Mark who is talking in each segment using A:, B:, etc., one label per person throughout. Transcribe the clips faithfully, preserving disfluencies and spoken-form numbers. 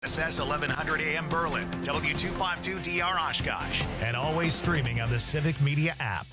A: S S eleven hundred A M Berlin, W two fifty-two D R Oshkosh, and always streaming on the Civic Media app.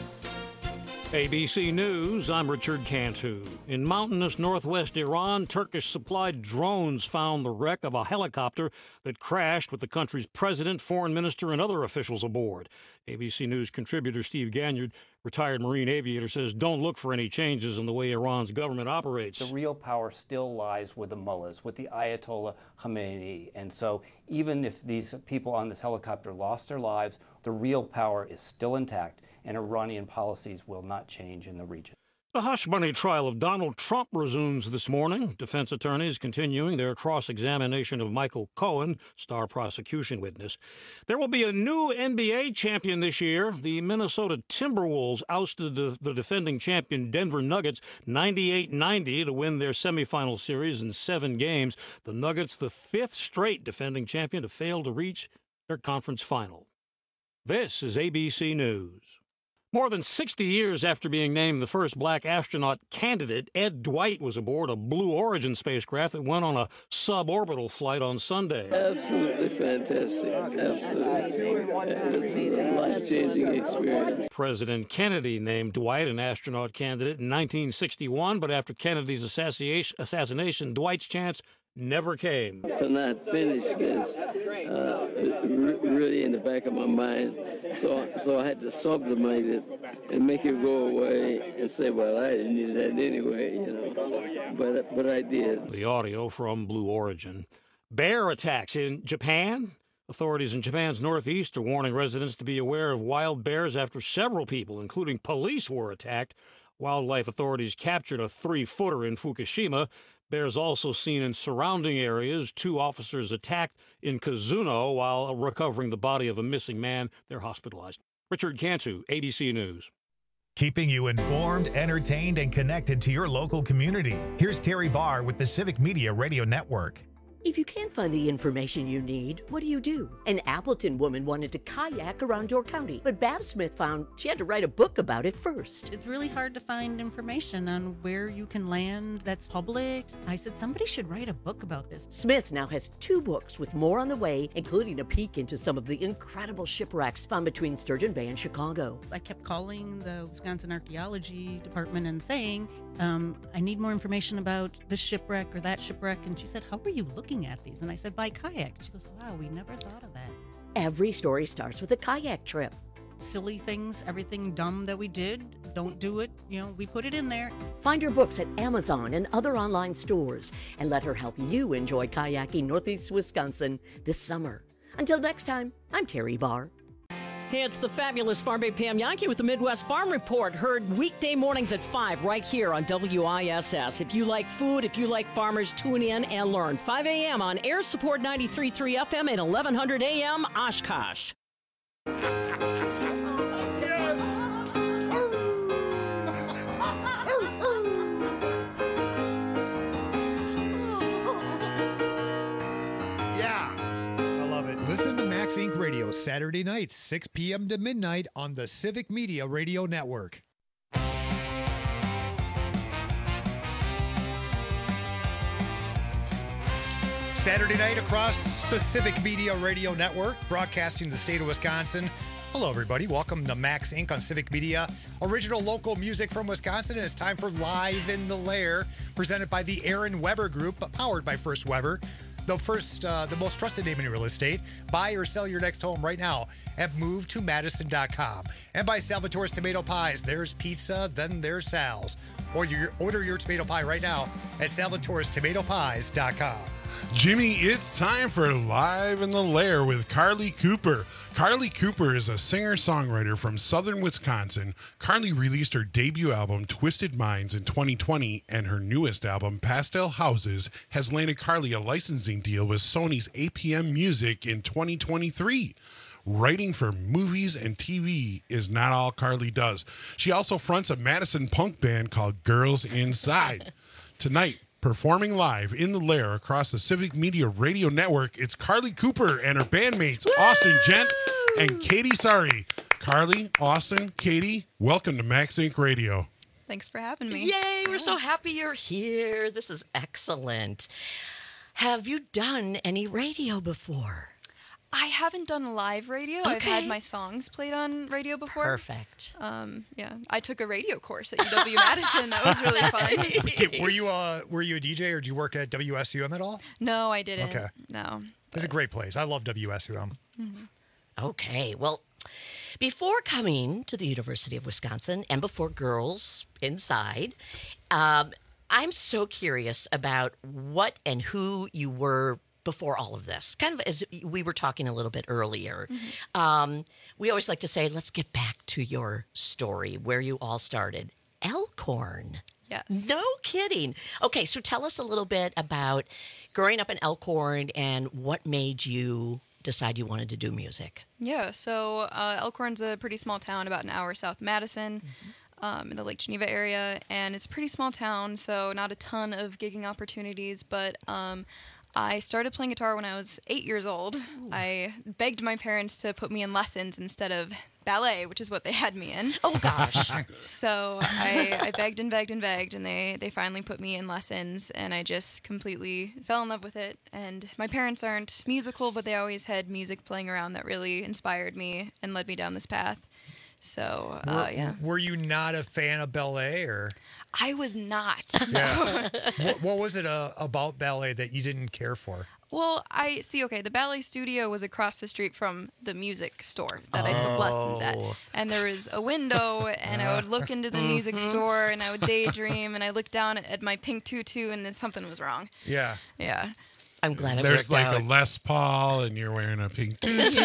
B: A B C News, I'm Richard Cantu. In mountainous northwest Iran, Turkish-supplied drones found the wreck of a helicopter that crashed with the country's president, foreign minister, and other officials aboard. A B C News contributor Steve Ganyard, retired Marine aviator, says don't look for any changes in the way Iran's government operates.
C: The real power still lies with the mullahs, with the Ayatollah Khamenei. And so even if these people on this helicopter lost their lives, the real power is still intact, and Iranian policies will not change in the region.
B: The hush money trial of Donald Trump resumes this morning. Defense attorneys continuing their cross-examination of Michael Cohen, star prosecution witness. There will be a new N B A champion this year. The Minnesota Timberwolves ousted the, the defending champion Denver Nuggets ninety-eight ninety to win their semifinal series in seven games. The Nuggets, the fifth straight defending champion to fail to reach their conference final. This is A B C News. More than sixty years after being named the first black astronaut candidate, Ed Dwight was aboard a Blue Origin spacecraft that went on a suborbital flight on Sunday.
D: Absolutely fantastic. Absolutely. It's a life-changing experience.
B: President Kennedy named Dwight an astronaut candidate in nineteen sixty-one, but after Kennedy's assassination, assassination Dwight's chance never came.
D: To not finish this, uh, really in the back of my mind, so so I had to sublimate it and make it go away and say, well, I didn't need that anyway, you know, but but I did.
B: The audio from Blue Origin. Bear attacks in Japan. Authorities in Japan's northeast are warning residents to be aware of wild bears after several people, including police, were attacked. Wildlife authorities captured a three-footer in Fukushima. Bears also seen in surrounding areas. Two officers attacked in Kazuno while recovering the body of a missing man. They're hospitalized. Richard Cantu, A B C News.
A: Keeping you informed, entertained, and connected to your local community. Here's Terry Barr with the Civic Media Radio Network.
E: If you can't find the information you need, what do you do? An Appleton woman wanted to kayak around Door County, but Bab Smith found she had to write a book about it first.
F: It's really hard to find information on where you can land that's public. I said, somebody should write a book about this.
E: Smith now has two books with more on the way, including a peek into some of the incredible shipwrecks found between Sturgeon Bay and Chicago.
F: I kept calling the Wisconsin Archaeology Department and saying, um, I need more information about this shipwreck or that shipwreck. And she said, how are you looking at these? And I said, by kayak. She goes, wow, we never thought of that.
E: Every story starts with a kayak trip.
F: Silly things, everything dumb that we did, don't do it. You know, we put it in there.
E: Find her books at Amazon and other online stores and let her help you enjoy kayaking Northeast Wisconsin this summer. Until next time, I'm Terry Barr.
G: Hey, it's the fabulous Farm Bay Pam Yankee with the Midwest Farm Report, heard weekday mornings at five right here on W I S S. If you like food, if you like farmers, tune in and learn. five a.m. on Air Support ninety-three point three F M and eleven hundred A M Oshkosh.
H: Listen to Max Incorporated. Radio Saturday nights, six p.m. to midnight on the Civic Media Radio Network. Saturday night across the Civic Media Radio Network, broadcasting the state of Wisconsin. Hello, everybody. Welcome to Max Incorporated on Civic Media. Original local music from Wisconsin. And it's time for Live in the Lair, presented by the Aaron Weber Group, powered by First Weber. The first, uh, the most trusted name in real estate. Buy or sell your next home right now at move to madison dot com. And by Salvatore's Tomato Pies. There's pizza, then there's Sal's. Or your, order your tomato pie right now at salvatores tomato pies dot com.
I: Jimmy, it's time for Live in the Lair with Carly Cooper. Carly Cooper is a singer-songwriter from southern Wisconsin. Carly released her debut album, Twisted Minds, in twenty twenty, and her newest album, Pastel Houses, has landed Carly a licensing deal with Sony's A P M Music in twenty twenty-three. Writing for movies and T V is not all Carly does. She also fronts a Madison punk band called Girls Inside. Tonight, performing live in the Lair across the Civic Media Radio Network, it's Carly Cooper and her bandmates, Woo! Austin Gent and Katie Sari. Carly, Austin, Katie, welcome to Max Incorporated Radio.
J: Thanks for having me.
E: Yay, we're so happy you're here. This is excellent. Have you done any radio before?
J: I haven't done live radio.
E: Okay.
J: I've had my songs played on radio before.
E: Perfect.
J: Um, yeah, I took a radio course at U W Madison. That was really fun.
H: Did, were you uh, were you a D J or did you work at W S U M at all?
J: No, I didn't.
H: Okay.
J: No.
H: It's a great place. I love W S U M.
J: Mm-hmm.
E: Okay, well, before coming to the University of Wisconsin and before Girls Inside, um, I'm so curious about what and who you were before all of this. Kind of as we were talking a little bit earlier. Mm-hmm. Um, we always like to say, let's get back to your story, where you all started. Elkhorn.
J: Yes.
E: No kidding. Okay, so tell us a little bit about growing up in Elkhorn and what made you decide you wanted to do music.
J: Yeah, so uh, Elkhorn's a pretty small town, about an hour south of Madison, mm-hmm. um, in the Lake Geneva area, and it's a pretty small town, so not a ton of gigging opportunities, but um, I started playing guitar when I was eight years old. Ooh. I begged my parents to put me in lessons instead of ballet, which is what they had me in.
E: Oh, gosh.
J: So I, I begged and begged and begged, and they, they finally put me in lessons, and I just completely fell in love with it. And my parents aren't musical, but they always had music playing around that really inspired me and led me down this path. So, uh,
H: were,
J: yeah.
H: Were you not a fan of ballet, or?
J: I was not.
H: Yeah. what, what was it uh, about ballet that you didn't care for?
J: Well, I see, okay, the ballet studio was across the street from the music store that oh. I took lessons at. And there was a window, and I would look into the music store, and I would daydream, and I looked down at my pink tutu, and then something was wrong.
H: Yeah.
J: Yeah.
E: I'm glad it
I: There's
E: worked
I: like
E: out.
I: a Les Paul, and you're wearing a pink tutu.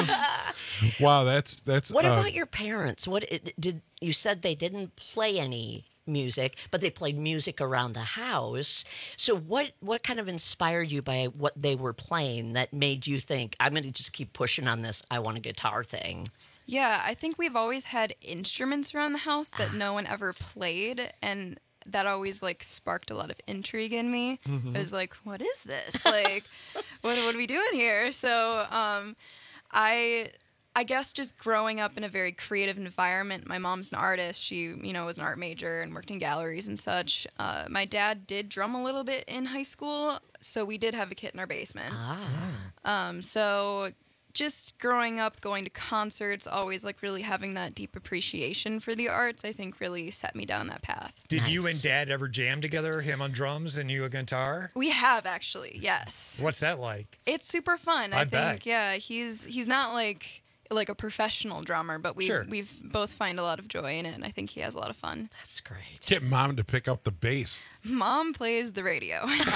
I: Wow, that's that's.
E: What
I: uh,
E: about your parents? What it, did you said they didn't play any music, but they played music around the house. So what what kind of inspired you by what they were playing that made you think, I'm going to just keep pushing on this I want a guitar thing?
J: Yeah, I think we've always had instruments around the house that
E: Ah.
J: no one ever played, and that always like sparked a lot of intrigue in me.
E: Mhm.
J: I was like, what is this? Like, what, what are we doing here? So um, I I guess just growing up in a very creative environment. My mom's an artist. She, you know, was an art major and worked in galleries and such. Uh, my dad did drum a little bit in high school, so we did have a kit in our basement.
E: Ah.
J: Um, so just growing up, going to concerts, always like really having that deep appreciation for the arts, I think really set me down that path.
H: Did you and Dad ever jam together, him on drums and you a guitar?
J: We have actually, yes.
H: What's that like?
J: It's super fun. I,
H: I
J: think,
H: bet.
J: yeah, he's he's not like like a professional drummer, but we
H: Sure.
J: we've both find a lot of joy in it, and I think he has a lot of fun.
E: That's great.
I: Get Mom to pick up the bass.
J: Mom plays the radio.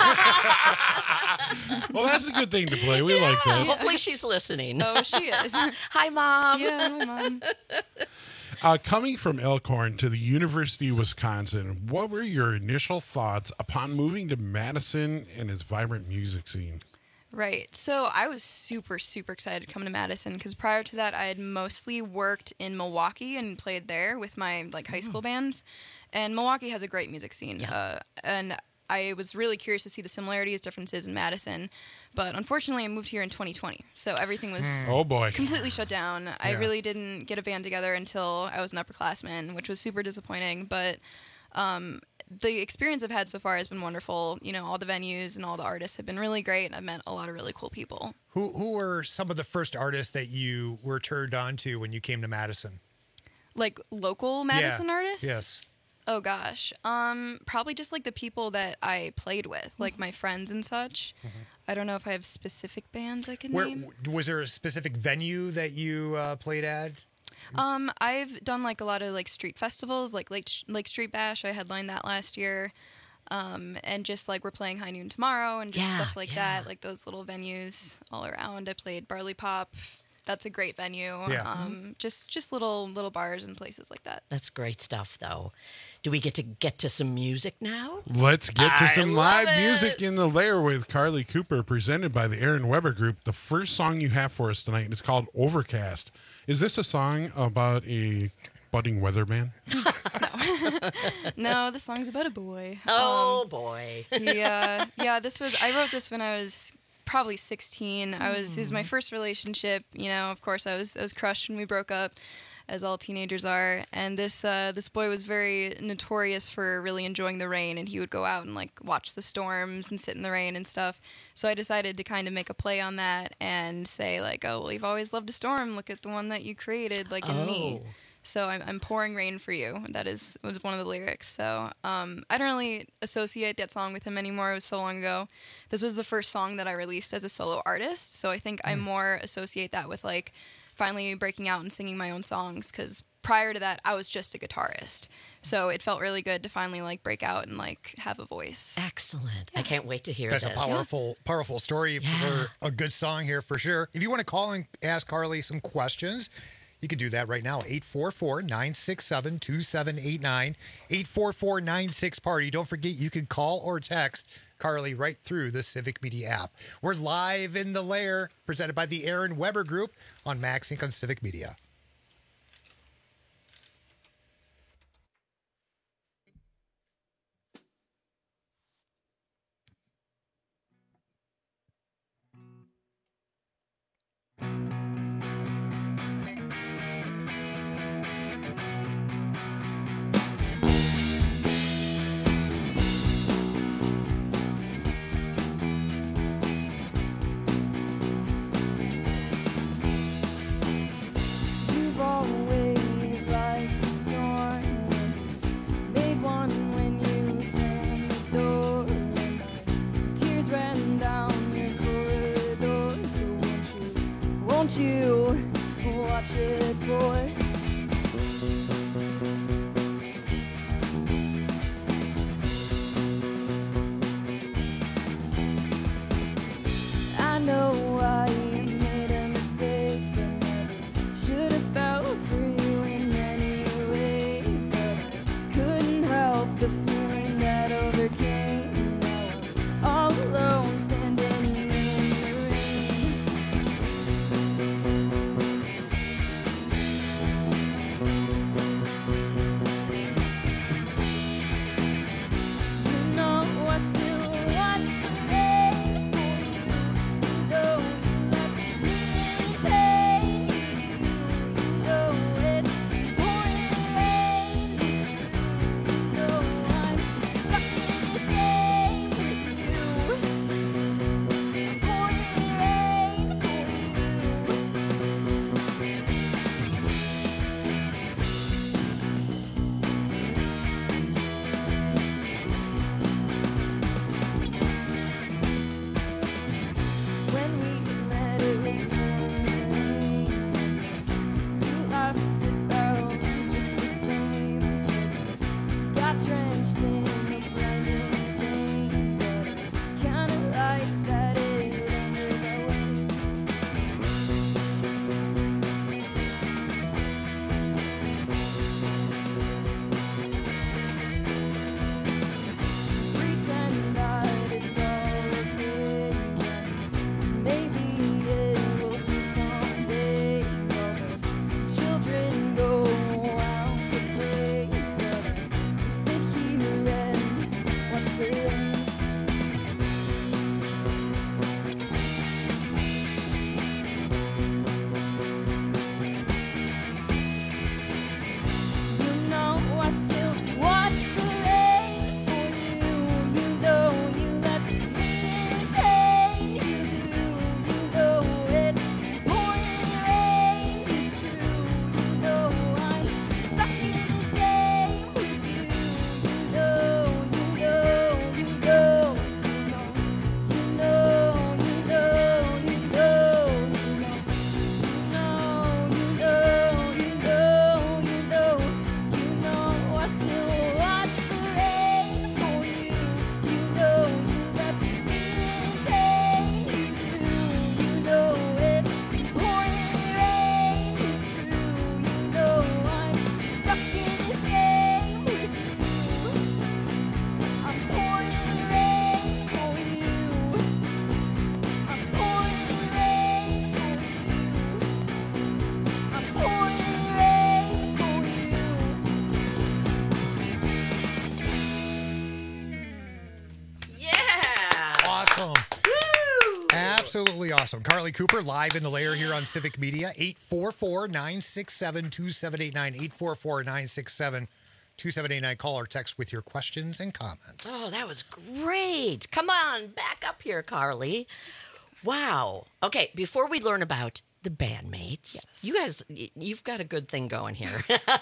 I: Well, that's a good thing to play. We like that.
E: Hopefully she's listening.
J: Oh, she is.
E: Hi, Mom.
J: Yeah, hi, Mom.
I: Uh, coming from Elkhorn to the University of Wisconsin, what were your initial thoughts upon moving to Madison and its vibrant music scene?
J: Right. So I was super, super excited to come to Madison because prior to that, I had mostly worked in Milwaukee and played there with my like high school bands. And Milwaukee has a great music scene.
E: Yeah.
J: Uh, and I was really curious to see the similarities, differences in Madison. But unfortunately, I moved here in twenty twenty. So everything was
I: Oh, boy.
J: completely shut down. I
H: Yeah.
J: really didn't get a band together until I was an upperclassman, which was super disappointing. But um, the experience I've had so far has been wonderful. You know, all the venues and all the artists have been really great. I've met a lot of really cool people.
H: Who who were some of the first artists that you were turned on to when you came to Madison?
J: Like local Madison
H: Yeah.
J: artists?
H: Yes.
J: Oh gosh. Um probably just like the people that I played with, like my friends and such. I don't know if I have specific bands I can
H: Where
J: name.
H: was there a specific venue that you uh, played at?
J: Um I've done like a lot of like street festivals, like Lake Lake Street Bash. I headlined that last year. Um and just like we're playing High Noon tomorrow and just
E: Yeah,
J: stuff like
E: yeah.
J: that, like those little venues all around. I played Barley Pop. That's a great venue.
H: Yeah.
J: Um just just little little bars and places like that.
E: That's great stuff, though. Do we get to get to some music now?
I: Let's get to
E: I
I: some
E: love
I: live
E: it.
I: music in the lair with Carly Cooper, presented by the Aaron Weber Group. The first song you have for us tonight is called Overcast. Is this a song about a budding weatherman?
J: No, the song's about a boy.
E: Oh,
J: Um,
E: boy.
J: yeah, yeah. This was I wrote this when I was probably sixteen. I was it was my first relationship. You know, of course, I was I was crushed when we broke up, as all teenagers are. And this uh, this boy was very notorious for really enjoying the rain, and he would go out and like watch the storms and sit in the rain and stuff. So I decided to kind of make a play on that and say like, oh, well, you've always loved a storm. Look at the one that you created, like in
E: Oh.
J: me. So I'm, I'm pouring rain for you. That is was one of the lyrics. So um, I don't really associate that song with him anymore. It was so long ago. This was the first song that I released as a solo artist. So I think I more associate that with like finally breaking out and singing my own songs. Because prior to that, I was just a guitarist. So it felt really good to finally like break out and like have a voice.
E: Excellent. I can't wait to hear
H: That's
E: this.
H: a powerful, powerful story
E: Yeah.
H: for a good song here for sure. If you want to call and ask Carly some questions, you can do that right now. eight four four, nine six seven, two seven eight nine. eight four four, nine six, party. Don't forget, you can call or text Carly right through the Civic Media app. We're live in the lair, presented by the Aaron Weber Group on Max Inc on Civic Media.
K: You've always liked the storm. Made one when you slammed the door. Tears ran down your corridor. So won't you, won't you watch it, boy? I know I made a mistake and never should have felt for you in any way, but I couldn't help the feeling that overcame. Now I'm all alone, standing in the rain.
H: Awesome. Carly Cooper live in the lair here on Civic Media. eight four four, nine six seven, two seven eight nine. eight four four, nine six seven, two seven eight nine. Call or text with your questions and comments.
E: Oh, that was great. Come on, back up here, Carly. Wow. Okay, before we learn about the bandmates,
J: Yes.
E: you guys, y- you've got a good thing going here.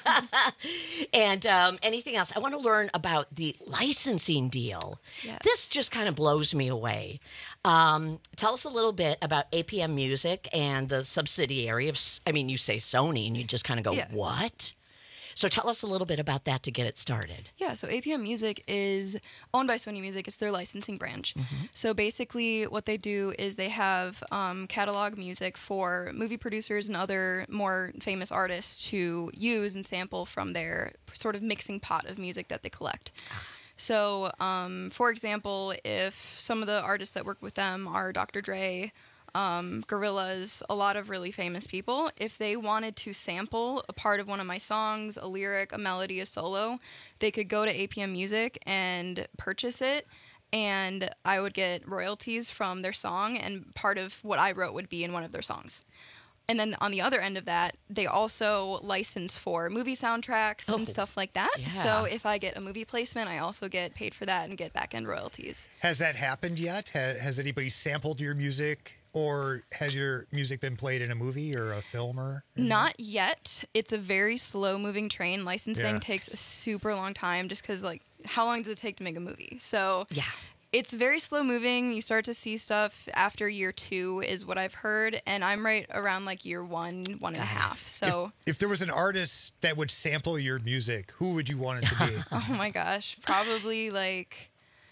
E: And um, anything else? I want to learn about the licensing deal.
J: Yes.
E: This just kind of blows me away. Um, tell us a little bit about A P M Music and the subsidiary of, S- I mean, you say Sony and you just kind of go,
J: Yeah.
E: what? So tell us a little bit about that to get it started.
J: Yeah, so A P M Music is owned by Sony Music. It's their licensing branch. So basically, what they do is they have um, catalog music for movie producers and other more famous artists to use and sample from their sort of mixing pot of music that they collect. So, um, for example, if some of the artists that work with them are Doctor Dre, um, Gorillaz, a lot of really famous people, if they wanted to sample a part of one of my songs, a lyric, a melody, a solo, they could go to A P M Music and purchase it, and I would get royalties from their song, and part of what I wrote would be in one of their songs. And then on the other end of that, they also license for movie soundtracks
E: Oh,
J: and stuff like that.
E: yeah.
J: So if I get a movie placement, I also get paid for that and get back-end royalties.
H: Has that happened yet? Ha- Has anybody sampled your music, or has your music been played in a movie or a film? Or
J: Not yet. It's a very slow-moving train. Licensing
H: Yeah.
J: takes a super long time just because, like, how long does it take to make a movie? So
E: Yeah.
J: it's very slow-moving. You start to see stuff after year two is what I've heard, and I'm right around, like, year one, one and a half. So,
H: If there was an artist that would sample your music, who would you want it to be?
J: oh my gosh, probably, like,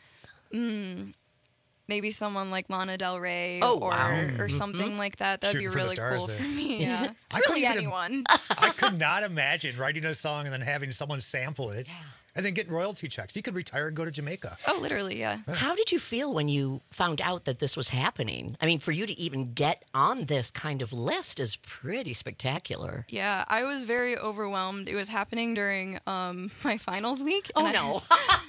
J: mm, maybe someone like Lana Del Rey
E: Oh,
J: or,
E: wow.
J: or something like that. That'd
H: Shooting
J: be
H: for the
J: really
H: stars
J: cool
H: there.
J: for me. Yeah.
H: I couldn't
J: really
H: even-
J: anyone.
H: I could not imagine writing a song and then having someone sample it and then getting royalty checks. You could retire and go to Jamaica.
J: Oh, literally, yeah.
E: How did you feel when you found out that this was happening? I mean, for you to even get on this kind of list is pretty spectacular.
J: Yeah, I was very overwhelmed. It was happening during um, my finals week.
E: Oh,
J: and I-
E: no.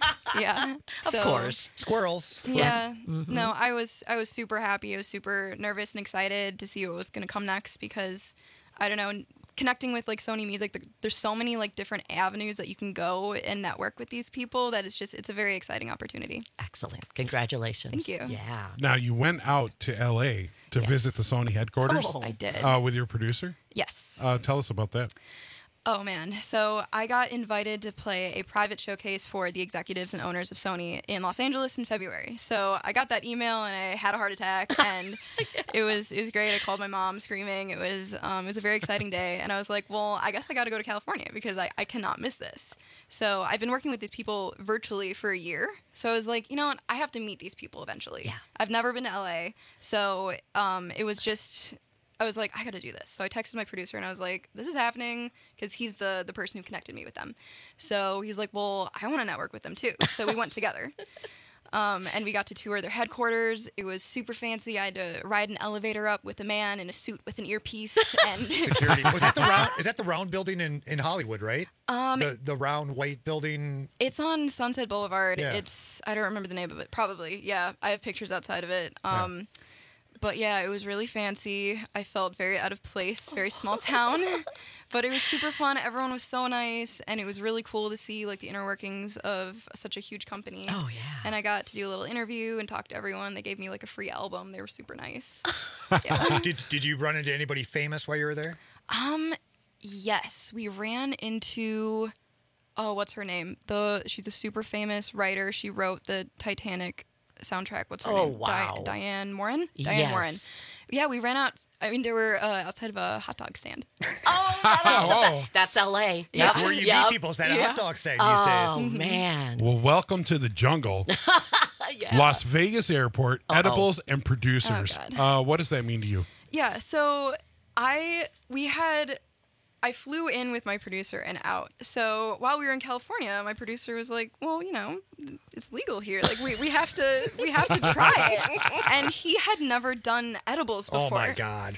J: yeah,
E: Of
J: so-
E: course.
H: Squirrels.
J: Yeah, no, I was I was super happy. I was super nervous and excited to see what was going to come next because I don't know. Connecting with like Sony Music, th- there's so many like different avenues that you can go and network with these people that it's just it's a very exciting opportunity.
E: Excellent. Congratulations.
J: Thank you.
E: Yeah.
I: Now, you went out to L A to
J: Yes.
I: visit the Sony headquarters
E: Oh.
J: I did.
I: uh, with your producer.
J: Yes.
I: Uh, tell us about that.
J: Oh man, so I got invited to play a private showcase for the executives and owners of Sony in Los Angeles in February. So I got that email and I had a heart attack, and it was it was great. I called my mom screaming. It was um, it was a very exciting day, and I was like, well, I guess I got to go to California because I, I cannot miss this. So I've been working with these people virtually for a year. So I was like, you know what, I have to meet these people eventually.
E: Yeah.
J: I've never been to L A, so um, it was just. I was like, I got to do this. So I texted my producer and I was like, this is happening because he's the, the person who connected me with them. So he's like, well, I want to network with them too. So we went together. Um, and we got to tour their headquarters. It was super fancy. I had to ride an elevator up with a man in a suit with an earpiece. And
H: Security. Was that the round? Is that the round building in, in Hollywood, right?
J: Um,
H: the the round white building.
J: it's on Sunset Boulevard.
H: Yeah.
J: It's I don't remember the name of it. Probably, yeah. I have pictures outside of it. Um, But yeah, it was really fancy. I felt very out of place, very small town. But it was super fun. Everyone was so nice, and it was really cool to see like the inner workings of such a huge company.
E: Oh, yeah.
J: And I got to do a little interview and talk to everyone. They gave me like a free album. They were super nice. Yeah.
H: Did Did you run into anybody famous while you were there?
J: Um, yes, we ran into. Oh, what's her name? The she's a super famous writer. She wrote the Titanic soundtrack. What's her
E: Oh,
J: name?
E: wow.
J: Di- Diane Moran. Diane Moran.
E: Yes.
J: Yeah, we ran out. I mean, they were uh, outside of a hot dog stand.
E: Oh, that is the
H: Oh.
E: be- that's L A.
H: That's
E: Yep.
H: where you
E: Yep.
H: meet people. Is that a
J: Yeah.
H: hot dog stand these days?
E: Oh, man.
I: Well, welcome to the jungle.
E: Yeah.
I: Las Vegas Airport, edibles and producers.
J: Oh, God.
I: uh, what does that mean to you?
J: Yeah. So I we had. I flew in with my producer and out. So while we were in California, my producer was like, "Well, you know, it's legal here. Like we, we have to we have to try it." And he had never done edibles before.
H: Oh my God.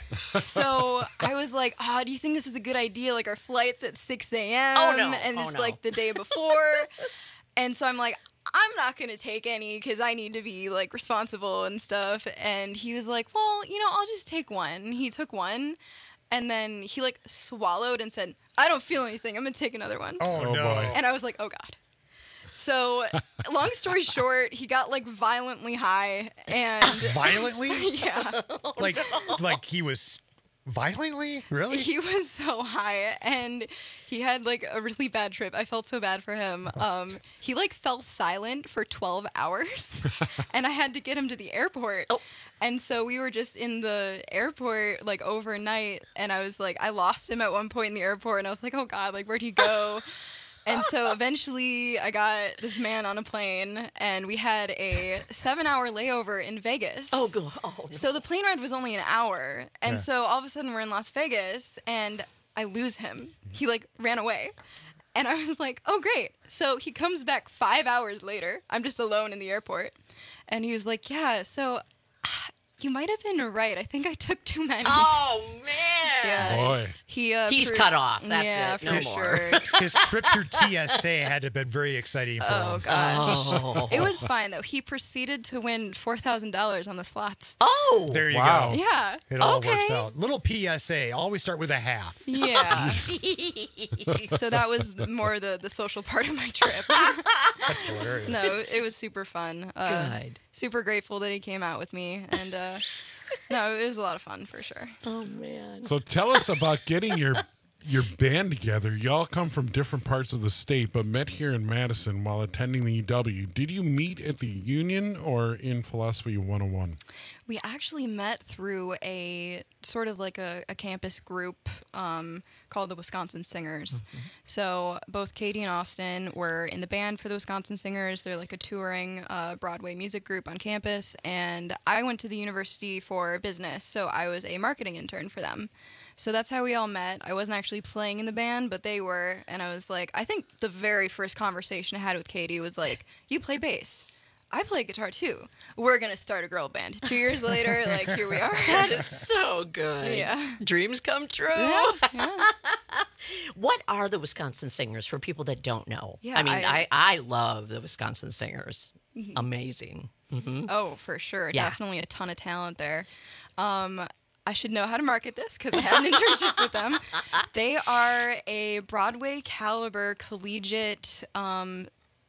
J: So I was like, "Oh, do you think this is a good idea? Like our flight's at six a.m.
E: Oh, no.
J: and
E: Oh,
J: it's
E: no.
J: like the day before." And so I'm like, I'm not going to take any because I need to be like responsible and stuff. And he was like, well, you know, I'll just take one. He took one and then he like swallowed and said, I don't feel anything. I'm going to take another one.
H: Oh,
I: Oh,
H: no.
I: boy.
J: And I was like, oh God. So long story short, he got like violently high and
H: Violently?
J: yeah,
H: Like, like he was violently? Really?
J: he was so high and he had like a really bad trip. I felt so bad for him. Um, he like fell silent for twelve hours and I had to get him to the airport.
E: Oh.
J: And so we were just in the airport like overnight and I was like, I lost him at one point in the airport and I was like, oh God, like where'd he go? And so eventually I got this man on a plane and we had a seven hour layover in Vegas.
E: Oh, God. Oh, no.
J: So the plane ride was only an hour. And
H: Yeah.
J: so all of a sudden we're in Las Vegas and I lose him. He like ran away. And I was like, oh, great. So he comes back five hours later. I'm just alone in the airport. And he was like, yeah, so ah, you might have been right. I think I took too many.
E: Oh, man.
J: Yeah.
I: Boy.
J: He, uh,
E: He's
J: proved-
E: cut off. That's
J: yeah,
E: it. No
J: for
E: more.
J: sure.
H: His trip through T S A had to have been very exciting for
J: Oh
H: him.
J: gosh,
E: Oh.
J: it was fine though. He proceeded to win four thousand dollars on the slots.
E: Oh.
H: There you
I: Wow.
H: go.
J: Yeah,
H: It all
E: Okay.
H: works out. Little P S A. Always start with a half.
J: yeah. So that was more the the social part of my trip.
H: That's hilarious.
J: No, it was super fun. Uh,
E: Good.
J: Super grateful that he came out with me, and uh, no, it was a lot of fun for sure.
E: Oh, man.
I: So tell us about getting your your band together. Y'all come from different parts of the state, but met here in Madison while attending the U W. Did you meet at the Union or in Philosophy one oh one?
J: We actually met through a sort of like a, a campus group um, called the Wisconsin Singers. So both Katie and Austin were in the band for the Wisconsin Singers. They're like a touring uh, Broadway music group on campus. And I went to the university for business, so I was a marketing intern for them. So that's how we all met. I wasn't actually playing in the band, but they were. And I was like, I think the very first conversation I had with Katie was like, you play bass. I play guitar too. We're going to start a girl band. Two years later, like, here we are.
E: That is so good.
J: Yeah.
E: Dreams come true.
J: Yeah, yeah.
E: What are the Wisconsin Singers for people that don't know?
J: Yeah,
E: I mean,
J: I-
E: I, I, love the Wisconsin Singers. Amazing. hmm
J: Oh, for sure.
E: Yeah.
J: Definitely a ton of talent there. Um, I should know how to market this because I had an internship with them. They are a Broadway caliber collegiate um,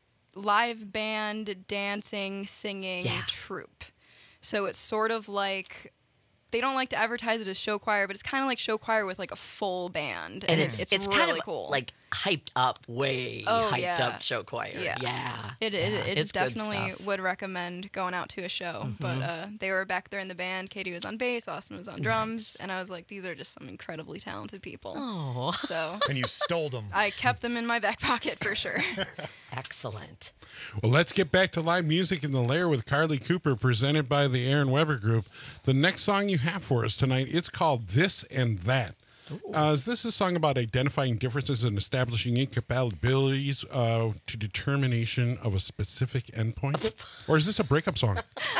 J: live band, dancing, singing
E: Yeah.
J: troupe. So it's sort of like, they don't like to advertise it as show choir, but it's kind of like show choir with like a full band.
E: And it's
J: it's,
E: it's
J: really
E: kind of
J: cool.
E: like hyped up, way
J: Oh,
E: hyped
J: yeah.
E: up show choir.
J: Yeah.
E: Yeah.
J: It, it,
E: Yeah,
J: it's,
E: good
J: definitely
E: stuff.
J: would recommend going out to a show. But uh, they were back there in the band. Katie was on bass, Austin was on drums, and I was like, these are just some incredibly talented people.
E: Oh,
J: So
H: And you stole them.
J: I kept them in my back pocket for sure.
E: excellent.
I: Well, let's get back to live music in the Lair with Carly Cooper, presented by the Aaron Weber Group. The next song you have for us tonight, it's called This and That. Uh, is this a song about identifying differences and establishing incompatibilities uh, to determination of a specific endpoint? Or is this a breakup song?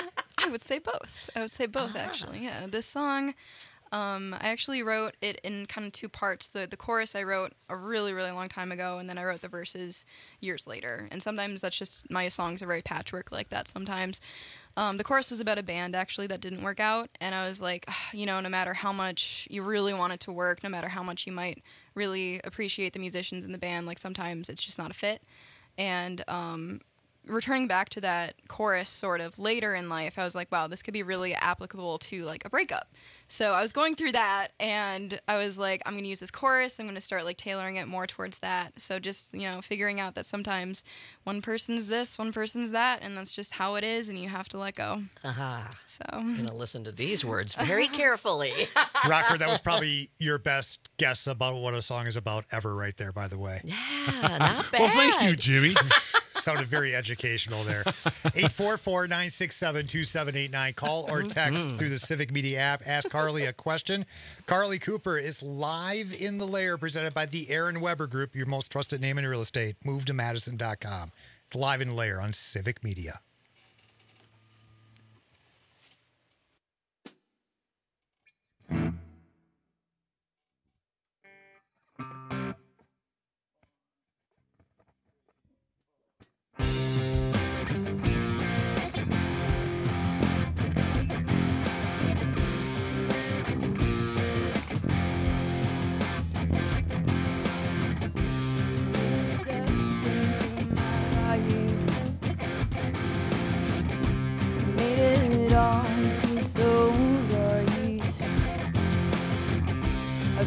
J: I would say both. I would say both, actually. Yeah. This song, um, I actually wrote it in kind of two parts. The the chorus I wrote a really, really long time ago, and then I wrote the verses years later. And sometimes that's just, my songs are very patchwork like that sometimes. Um, the chorus was about a band, actually, that didn't work out. And I was like, "Ah, you know, no matter how much you really want it to work, no matter how much you might really appreciate the musicians in the band, like sometimes it's just not a fit. And um, returning back to that chorus sort of later in life, I was like, wow, this could be really applicable to like a breakup. So I was going through that and I was like, I'm going to use this chorus. I'm going to start like tailoring it more towards that. So just, you know, figuring out that sometimes one person's this, one person's that, and that's just how it is and you have to let go.
E: Aha.
J: So
E: I'm going to listen to these words very carefully.
H: Rocker, that was probably your best guess about what a song is about ever right there, by the way.
E: Yeah, not bad.
I: Well, thank you, Jimmy.
H: Sounded very educational there. eight four four, nine six seven, two seven eight nine. Call or text through the Civic Media app. Ask Carly a question. Carly Cooper is live in the Lair, presented by the Aaron Weber Group, your most trusted name in real estate. Move to Madison dot com. It's live in the Lair on Civic Media.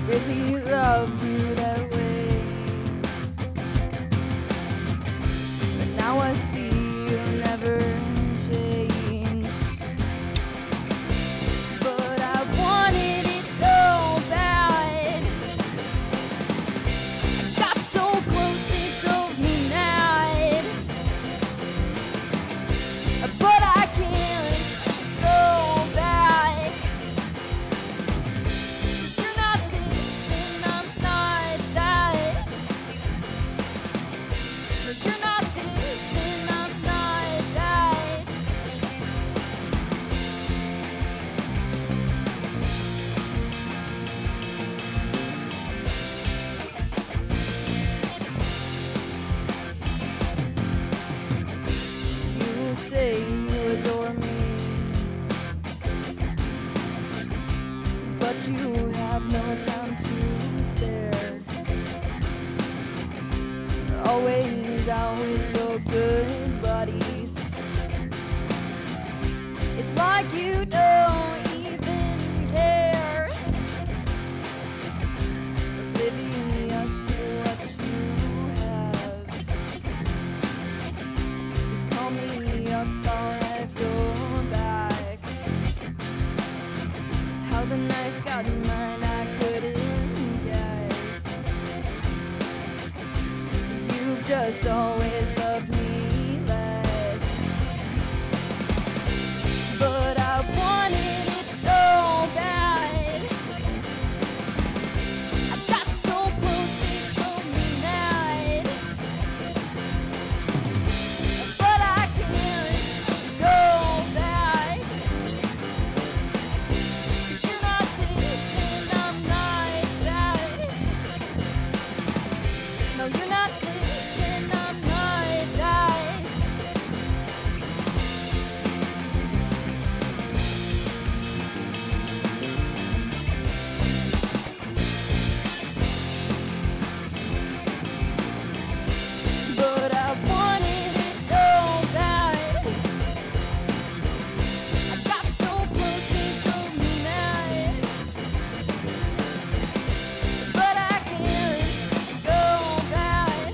K: really loved you that way. But now I see you never changed. But I wanted it so bad. I got so close it drove me mad. But I can't go back. 'Cause you're not this and I'm not that. No, you're not this and I'm not that. You say you adore me, but you have no time to spare. You're always out with your good buddies. It's like you don't even care. Oblivious to what you have. Just call me up, I'll have your back. How the night got mine, I couldn't guess. You've just always loved me less. But I wanted it so bad. I got so close it drove me mad. But I can't go back. 'Cause you're not this and I'm not that. No, you're not this and I'm not that. But I wanted it so bad. I got so close it drove me mad. But I can't go back.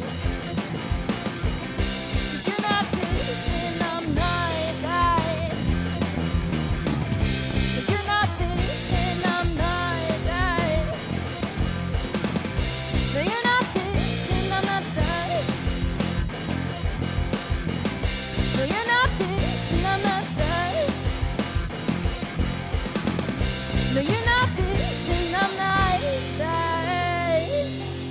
K: 'Cause you're not this and I'm not that. But you're not this and I'm not that. No, you're not this and I'm not that. No, you're not this and I'm not that. No, you're not this and I'm not that.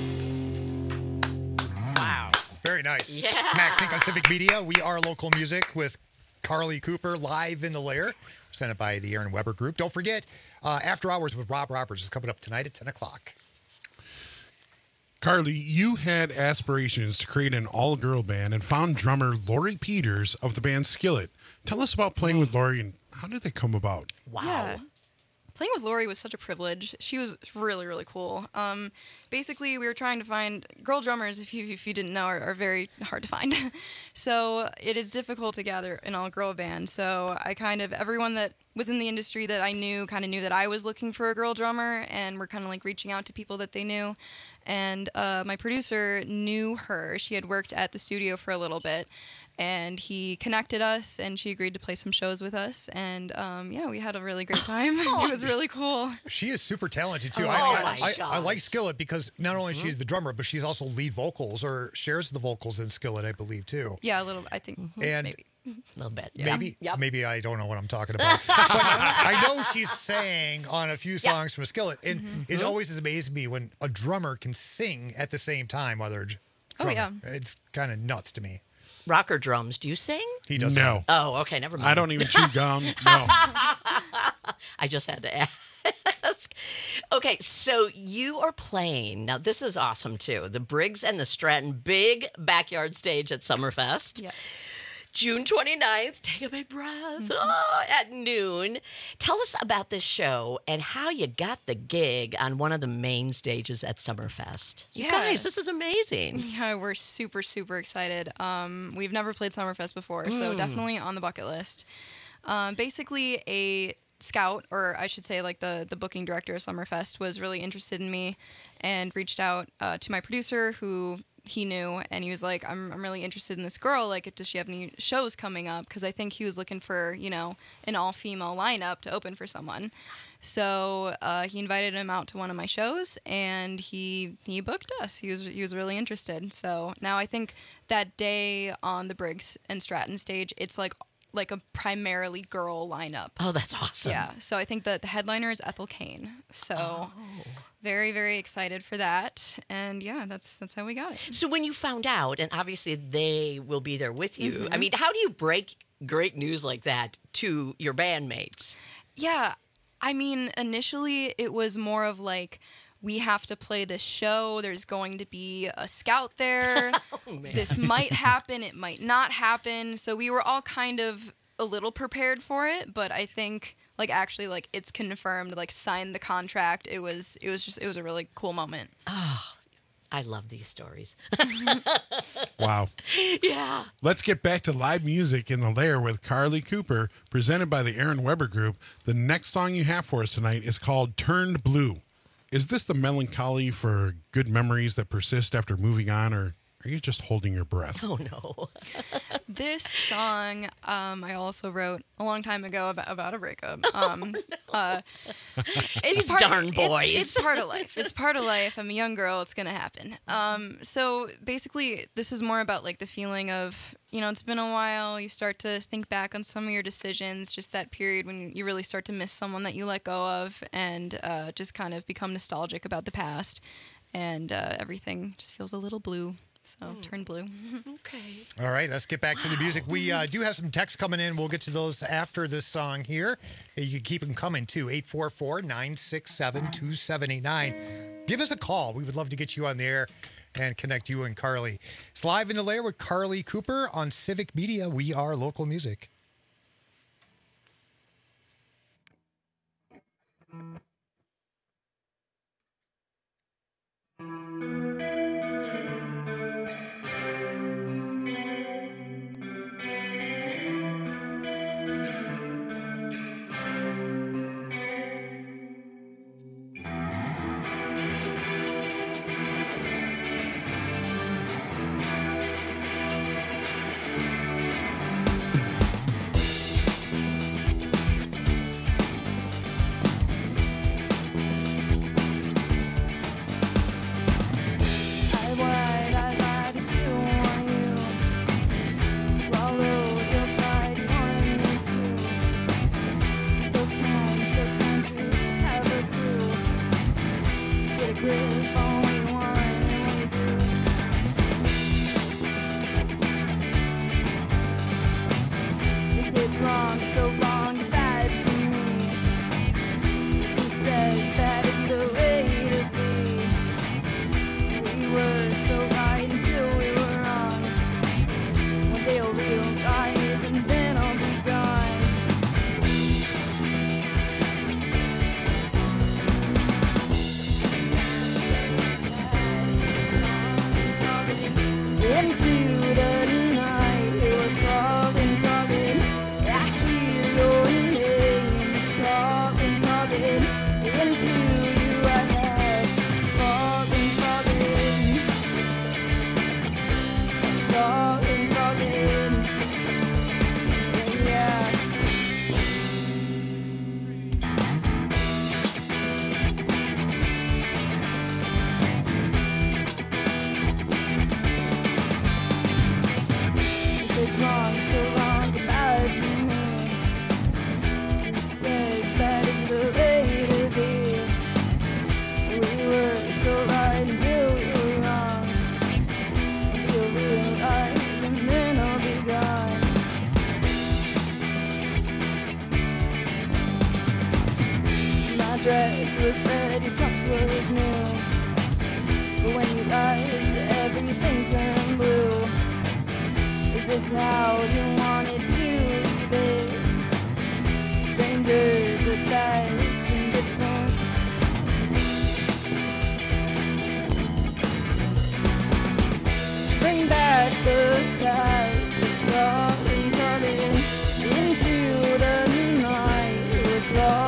E: Wow.
H: Very nice.
E: Yeah.
H: Max Inc. on Civic Media. We are local music with Carly Cooper live in the lair, presented by the Aaron Weber Group. Don't forget, uh, After Hours with Rob Roberts is coming up tonight at ten o'clock.
I: Carly, you had aspirations to create an all-girl band and found drummer Lori Peters of the band Skillet. Tell us about playing with Lori and how did they come about?
E: Wow.
J: Yeah. Playing with Lori was such a privilege. She was really, really cool. Um, basically, we were trying to find girl drummers. If you if you didn't know, are, are very hard to find. So it is difficult to gather an all-girl band. So I kind of everyone that was in the industry that I knew kind of knew that I was looking for a girl drummer, and we're kind of like reaching out to people that they knew. And uh, my producer knew her. She had worked at the studio for a little bit. And he connected us, and she agreed to play some shows with us. And um, yeah, we had a really great time. It was really cool.
H: She is super talented too.
J: Oh,
H: I,
J: my
H: I, I, I
J: gosh.
H: like Skillet because not only is she the drummer, but she's also lead vocals or shares the vocals in Skillet, I believe too.
J: Yeah, a little. I think
H: And
J: maybe.
E: A little bit.
H: Maybe, maybe I don't know what I'm talking about. But I know she's sang on a few songs from Skillet, and
J: Mm-hmm.
H: it always has amazed me when a drummer can sing at the same time while they're a
E: Oh,
H: drummer.
E: yeah.
H: It's kind of nuts to me.
E: Rocker drums. Do you sing?
H: He does.
I: No.
E: Oh, okay. Never mind.
I: I don't even chew gum. No.
E: I just had to ask. Okay, so you are playing. Now, this is awesome, too. The Briggs and the Stratton big backyard stage at Summerfest.
J: Yes.
E: June twenty-ninth, take a big breath, oh, at noon. Tell us about this show and how you got the gig on one of the main stages at Summerfest. You
J: Yeah.
E: guys, this is amazing.
J: Yeah, we're super, super excited. Um, we've never played Summerfest before, so
E: Mm.
J: definitely on the bucket list. Um, basically, a Scout, or I should say like the, the booking director of Summerfest, was really interested in me and reached out uh, to my producer who he knew, and he was like, I'm, I'm really interested in this girl. Like, does she have any shows coming up? Because I think he was looking for, you know, an all-female lineup to open for someone. So uh, he invited him out to one of my shows, and he he booked us. He was he was really interested. So now I think that day on the Briggs and Stratton stage, it's like like a primarily girl lineup.
E: Oh, that's awesome.
J: Yeah. So I think that the headliner is Ethel Cain. So
E: Oh.
J: very, very excited for that. And yeah, that's that's how we got it.
E: So when you found out, and obviously they will be there with you,
J: Mhm.
E: I mean, how do you break great news like that to your bandmates?
J: Yeah. I mean, initially it was more of like, we have to play this show. There's going to be a scout there.
E: Oh, man.
J: This might happen. It might not happen. So we were all kind of a little prepared for it. But I think, like, actually, like, it's confirmed, like, signed the contract. It was, it was just, it was a really cool moment.
E: Oh, I love these stories.
I: Wow.
E: Yeah.
I: Let's get back to live music in the Lair with Carly Cooper, presented by the Aaron Weber Group. The next song you have for us tonight is called Turned Blue. Is this the melancholy for good memories that persist after moving on, or are you just holding your breath?
E: Oh, no.
J: This song, um, I also wrote a long time ago about, about a breakup. Um, uh, it's
E: These
J: part,
E: darn
J: it's-
E: boys.
J: It's, part of life. It's part of life. I'm a young girl. It's going to happen. Um, so basically, this is more about like the feeling of, you know, it's been a while. You start to think back on some of your decisions, just that period when you really start to miss someone that you let go of, and uh, just kind of become nostalgic about the past. And uh, everything just feels a little blue. So turn blue.
E: Okay.
H: All right, let's get back to the music. We uh, do have some texts coming in. We'll get to those after this song here. You can keep them coming too. eight four four, nine six seven, two seven eight nine. Give us a call. We would love to get you on the air and connect you and Carly. It's Live in the Lair with Carly Cooper on Civic Media. We are local music.
K: dress was red, your tux was new. But when you arrived, everything turned blue. Is this how you wanted to leave it? Strangers at best, indifferent. Bring back the past, it's calling, calling into the night with love.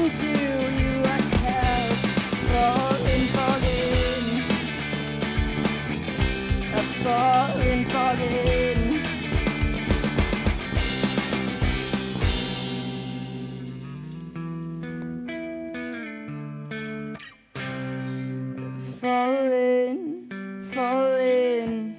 K: into you. I have fallen, fallen. I've fallen, fallen. Fallen, fallen.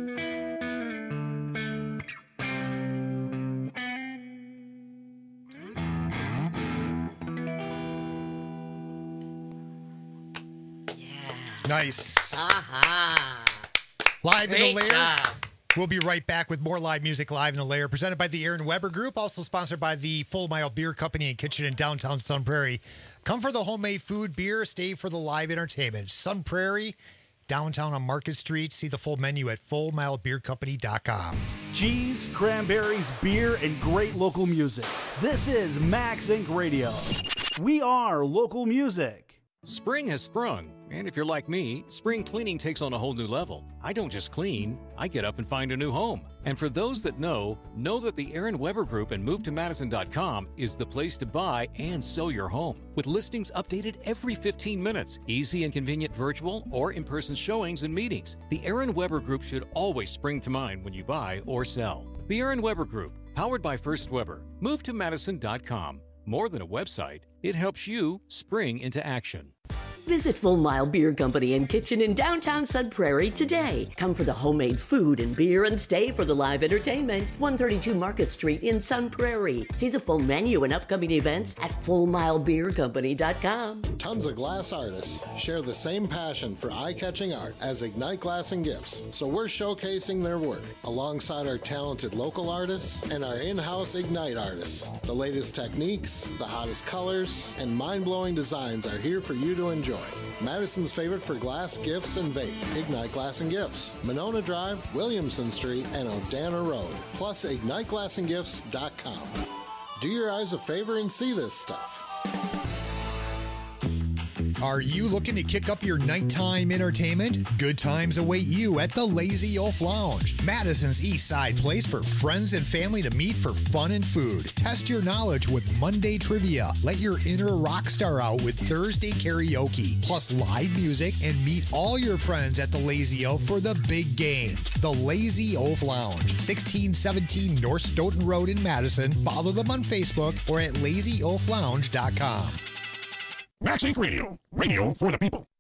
H: Nice.
E: Aha.
H: Live in
E: Great
H: the Lair.
E: job.
H: We'll be right back with more live music live in the Lair, presented by the Aaron Weber Group, also sponsored by the Full Mile Beer Company and Kitchen in downtown Sun Prairie. Come for the homemade food, beer, stay for the live entertainment. Sun Prairie, downtown on Market Street. See the full menu at full mile beer company dot com.
L: Cheese, cranberries, beer, and great local music. This is Max Inc Radio. We are local music.
M: Spring has sprung, and if you're like me, spring cleaning takes on a whole new level. I don't just clean, I get up and find a new home. And for those that know, know that the Aaron Weber Group and move to madison dot com is the place to buy and sell your home. With listings updated every fifteen minutes, easy and convenient virtual or in-person showings and meetings, the Aaron Weber Group should always spring to mind when you buy or sell. The Aaron Weber Group, powered by First Weber, move to madison dot com. More than a website, it helps you spring into action.
N: Visit Full Mile Beer Company and Kitchen in downtown Sun Prairie today. Come for the homemade food and beer and stay for the live entertainment. one thirty-two Market Street in Sun Prairie. See the full menu and upcoming events at full mile beer company dot com.
O: Tons of glass artists share the same passion for eye-catching art as Ignite Glass and Gifts, so we're showcasing their work alongside our talented local artists and our in-house Ignite artists. The latest techniques, the hottest colors, and mind-blowing designs are here for you to enjoy. Madison's favorite for glass, gifts, and vape. Ignite Glass and Gifts. Monona Drive, Williamson Street, and Odana Road. Plus, ignite glass and gifts dot com. Do your eyes a favor and see this stuff.
H: Are you looking to kick up your nighttime entertainment? Good times await you at the Lazy Oaf Lounge, Madison's East Side place for friends and family to meet for fun and food. Test your knowledge with Monday trivia. Let your inner rock star out with Thursday karaoke, plus live music, and meet all your friends at the Lazy Oaf for the big game. The Lazy Oaf Lounge, sixteen seventeen North Stoughton Road in Madison. Follow them on Facebook or at lazy oaf lounge dot com.
P: Max Inc Radio, radio for the people.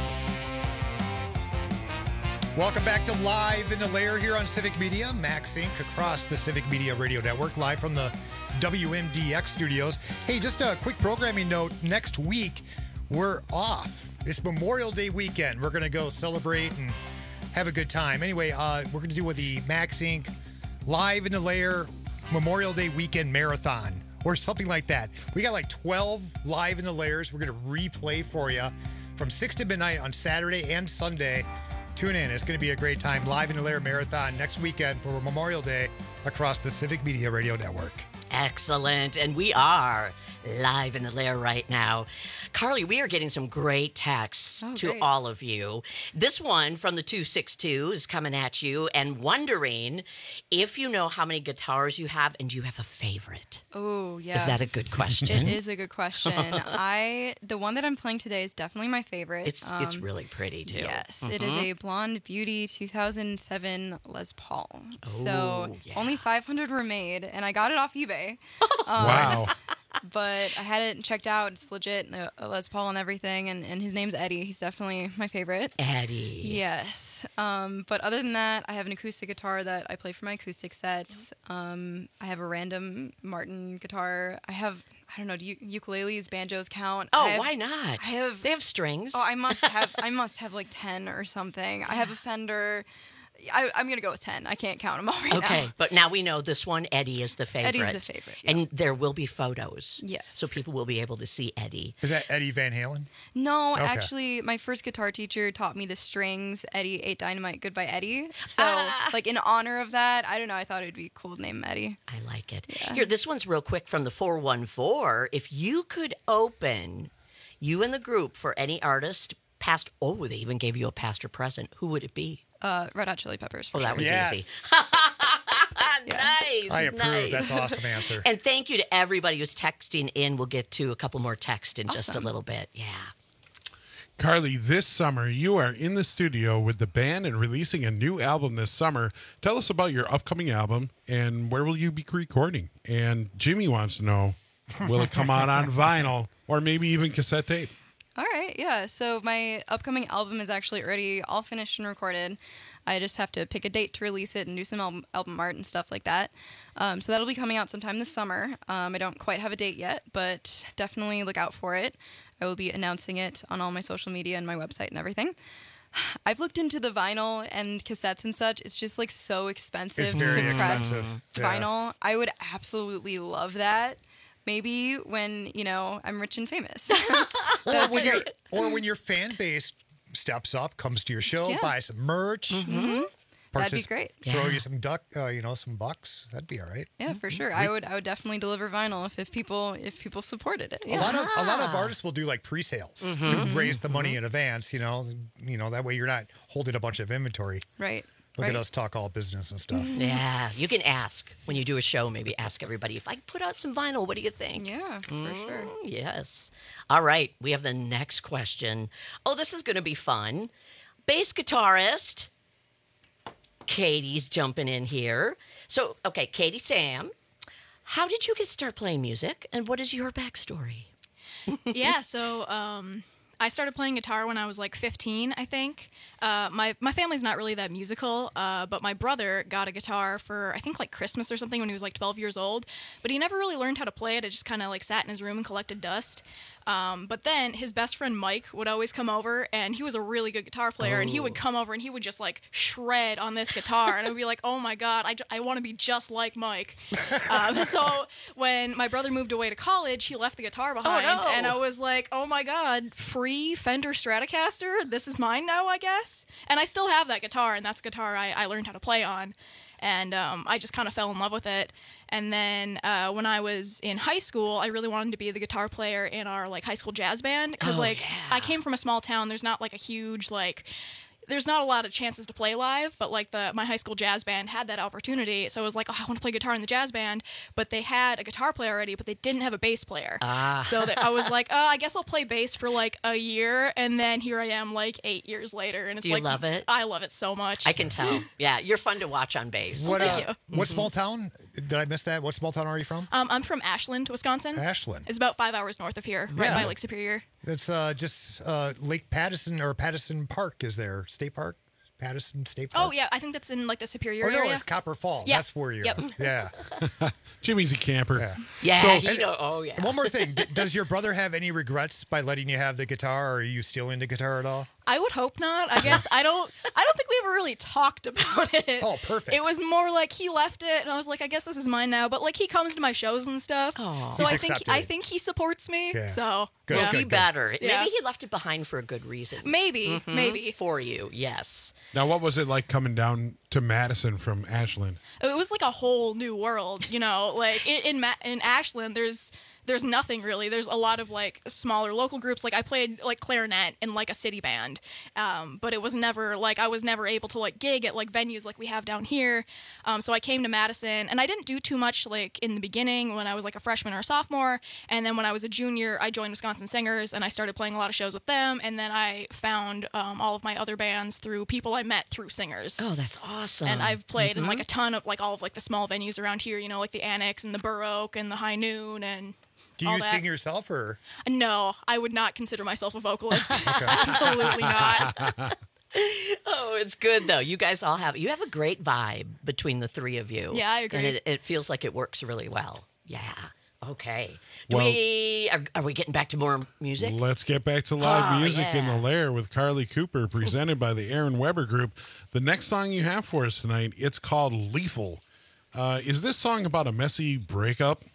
H: Welcome back to Live in the Lair here on Civic Media. Max Incorporated across the Civic Media Radio Network, live from the W M D X studios. Hey, just a quick programming note. Next week, we're off. It's Memorial Day weekend. We're going to go celebrate and have a good time. Anyway, uh, we're going to do with the Max Incorporated Live in the Lair Memorial Day weekend marathon, or something like that. We got like twelve Live in the Lairs. We're going to replay for you from six to midnight on Saturday and Sunday. Tune in. It's going to be a great time. Live in the Lair Marathon next weekend for Memorial Day across the Civic Media Radio Network.
E: Excellent. And we are live in the Lair right now. Carly, we are getting some great texts
J: Oh,
E: to
J: great.
E: all of you. This one from the two six two is coming at you and wondering if you know how many guitars you have and do you have a favorite?
J: Oh, yeah.
E: Is that a good question?
J: It is a good question. I the one that I'm playing today is definitely my favorite.
E: It's it's really pretty too.
J: Yes, it is
E: Mhm.
J: a Blonde Beauty two thousand seven Les Paul. so
E: Oh, yeah.
J: only five hundred were made, and I got it off eBay. Um,
H: Wow.
J: But I had it checked out. It's legit, a a Les Paul and everything. And, and his name's Eddie. He's definitely my favorite.
E: Eddie.
J: Yes. Um, but other than that, I have an acoustic guitar that I play for my acoustic sets. Um, I have a random Martin guitar. I have, I don't know, do u- ukuleles, banjos count?
E: Oh,
J: I have-
E: why not?
J: I have.
E: They have strings.
J: Oh, I must have. I must have like ten or something. I have a Fender. I, I'm gonna go with ten. I can't count them all right
E: Okay,
J: now.
E: but now we know this one, Eddie, is the favorite.
J: Eddie's the favorite,
E: And there will be photos.
J: Yes.
E: So people will be able to see Eddie.
H: Is that Eddie Van Halen?
J: No,
H: Okay.
J: actually, my first guitar teacher taught me the strings. Eddie ate Dynamite, Goodbye Eddie. So,
E: Ah.
J: like in honor of that, I don't know. I thought it'd be cool to name him Eddie.
E: I like it.
J: Yeah.
E: Here, this one's real quick from the four one four. If you could open you and the group for any artist, past, oh, they even gave you a past or present, who would it be?
J: Uh, Red Hot Chili Peppers. For
E: Oh, that
J: sure.
E: was
H: Yes.
E: easy. Nice.
H: I approve.
E: Nice.
H: That's an awesome answer.
E: And thank you to everybody who's texting in. We'll get to a couple more texts in just a
J: Awesome.
E: little bit. Yeah.
I: Carly, this summer you are in the studio with the band and releasing a new album this summer. Tell us about your upcoming album and where will you be recording? And Jimmy wants to know, will it come out on vinyl or maybe even cassette tape?
J: All right, yeah. So my upcoming album is actually already all finished and recorded. I just have to pick a date to release it and do some album, album art and stuff like that. Um, so that'll be coming out sometime this summer. Um, I don't quite have a date yet, but definitely look out for it. I will be announcing it on all my social media and my website and everything. I've looked into the vinyl and cassettes and such. It's just like so expensive
H: It's very
J: to press
H: expensive. Yeah.
J: vinyl. I would absolutely love that. Maybe when, you know, I'm rich and famous.
H: Or
J: That'd be
H: when, your,
J: great.
H: or when your fan base steps up, comes to your show,
J: Yeah.
H: buy some merch.
J: Mhm. That'd be
H: partic-
J: great.
H: Throw
J: Yeah.
H: you some duck, uh, you know, some bucks. That'd be all right.
J: Yeah, for sure. I would I would definitely deliver vinyl if, if people if people supported it.
H: A lot of a lot of
J: Yeah.
H: artists will do like pre-sales
J: Mhm.
H: to
J: Mhm.
H: raise the money in advance. You know, you know that way you're not holding a bunch of inventory.
J: Right.
H: Look
J: right.
H: at us talk all business and stuff.
E: Yeah, you can ask when you do a show. Maybe ask everybody if I put out some vinyl. What do you think?
J: Yeah, for sure.
E: Yes. All right, we have the next question. Oh, this is going to be fun. Bass guitarist Katie's jumping in here. So, okay, Katie Sam, how did you get start playing music, and what is your backstory?
Q: yeah, so um, I started playing guitar when I was like fifteen, I think. Uh, my my family's not really that musical, uh, but my brother got a guitar for I think like Christmas or something when he was like twelve years old. But he never really learned how to play it. It just kind of like sat in his room and collected dust. Um, but then his best friend Mike would always come over, and he was a really good guitar player, and he would
E: Oh.
Q: come over and he would just like shred on this guitar, and I would be like, oh my god, I, j- I want to be just like Mike. um, so when my brother moved away to college, he left the guitar behind,
E: no.
Q: and I was like, oh my god, free Fender Stratocaster, this is mine now, I guess. And I still have that guitar, and that's a guitar I, I learned how to play on. And um, I just kind of fell in love with it. And then uh, when I was in high school, I really wanted to be the guitar player in our like high school jazz band because
E: Oh,
Q: like
E: yeah.
Q: I came from a small town. There's not like a huge like. There's not a lot of chances to play live, but like the my high school jazz band had that opportunity. So I was like, oh, I want to play guitar in the jazz band, but they had a guitar player already, but they didn't have a bass player.
E: Ah.
Q: So that I was like, oh, I guess I'll play bass for like a year, and then here I am like eight years later, and it's
E: Do you
Q: like
E: love it?
Q: I love it so much.
E: I can tell. Yeah, you're fun to watch on bass.
H: What
Q: Thank
H: uh,
Q: you.
H: what small town? Did I miss that? What small town are you from?
Q: Um, I'm from Ashland, Wisconsin.
H: Ashland.
Q: It's about five hours north of here, right
H: Yeah.
Q: by Lake Superior.
H: It's uh, just uh, Lake Pattison or Pattison Park is there. State Park? Pattison State Park?
Q: Oh yeah, I think that's in like the Superior
H: Or no,
Q: area.
H: it's Copper Falls.
Q: Yeah.
H: That's where you're.
Q: Yep.
H: Yeah.
I: Jimmy's a camper.
H: Yeah.
E: Yeah,
H: So-
E: he know- oh, yeah.
H: One more thing. D- does your brother have any regrets by letting you have the guitar, or are you still into guitar at all?
Q: I would hope not. I guess I don't. I don't think we ever really talked about it.
H: Oh, perfect.
Q: It was more like he left it, and I was like, I guess this is mine now. But like he comes to my shows and stuff,
E: Aw.
Q: so
E: He's
Q: I think
E: accepted
Q: I
E: it.
Q: think he supports me.
E: Yeah.
Q: So
H: Good,
Q: yeah.
H: good,
E: Be better.
Q: Yeah.
E: Maybe he left it behind for a good reason.
Q: Maybe,
E: Mhm.
Q: maybe.
E: For you, yes.
I: Now, what was it like coming down to Madison from Ashland?
Q: It was like a whole new world, you know. Like in in, Ma- in Ashland, there's there's nothing really. There's a lot of like smaller local groups. Like I played like clarinet in like a city band, um, but it was never like I was never able to like gig at like venues like we have down here. Um, so I came to Madison, and I didn't do too much like in the beginning when I was like a freshman or a sophomore. And then when I was a junior, I joined Wisconsin Singers, and I started playing a lot of shows with them. And then I found um, all of my other bands through people I met through Singers.
E: Oh, that's awesome.
Q: And I've played in like
E: Mhm.
Q: a ton of like all of like the small venues around here, you know, like the Annex and the Burr Oak and the High Noon and
H: Do
Q: all
H: you
Q: that.
H: sing yourself, or?
Q: No, I would not consider myself a vocalist. Absolutely not.
E: Oh, it's good though. You guys all have you have a great vibe between the three of you.
Q: Yeah, I agree.
E: And it, it feels like it works really well. Yeah. Okay. Do
I: Well-
E: we are, are we getting back to more music?
I: Let's get back to live
E: Oh,
I: music in
E: yeah.
I: the Lair with Carly Cooper, presented by the Aaron Weber Group. The next song you have for us tonight, it's called Lethal. Uh, is this song about a messy breakup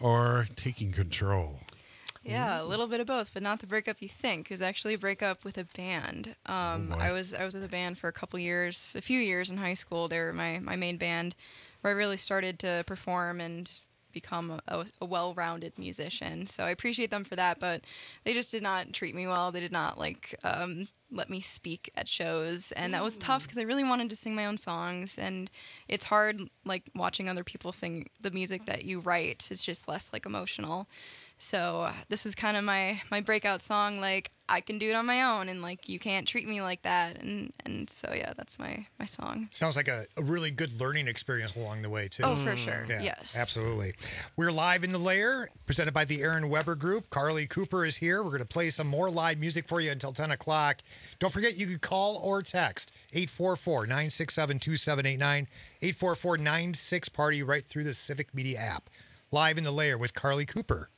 I: or taking control?
J: Yeah, a little bit of both, but not the breakup you think. It was actually a breakup with a band. Um,
I: Oh, boy.
J: I was I was with a band for a couple years, a few years in high school. They were my, my main band, where I really started to perform and become a, a well-rounded musician. So I appreciate them for that, but they just did not treat me well. They did not like um, let me speak at shows, and that was tough because I really wanted to sing my own songs, and it's hard like watching other people sing the music that you write. It's just less like emotional. So uh, this is kind of my my breakout song. Like, I can do it on my own, and like you can't treat me like that. And and so yeah, that's my my song.
H: Sounds like a, a really good learning experience along the way too.
J: Oh, for sure.
H: Yeah,
J: Yes.
H: absolutely. We're live in the Lair, presented by the Aaron Weber Group. Carly Cooper is here. We're going to play some more live music for you until ten o'clock. Don't forget, you can call or text eight four four, nine six seven, two seven eight nine, eight four four, nine six party right through the Civic Media app. Live in the Lair with Carly Cooper.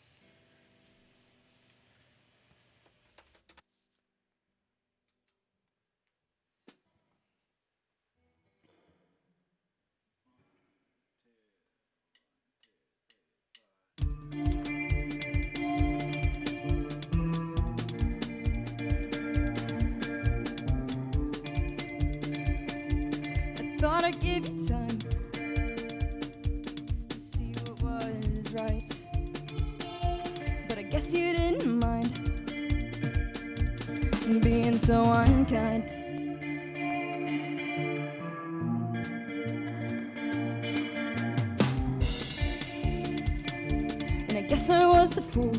K: Thought I'd give you time to see what was right, but I guess you didn't mind being so unkind. And I guess I was the fool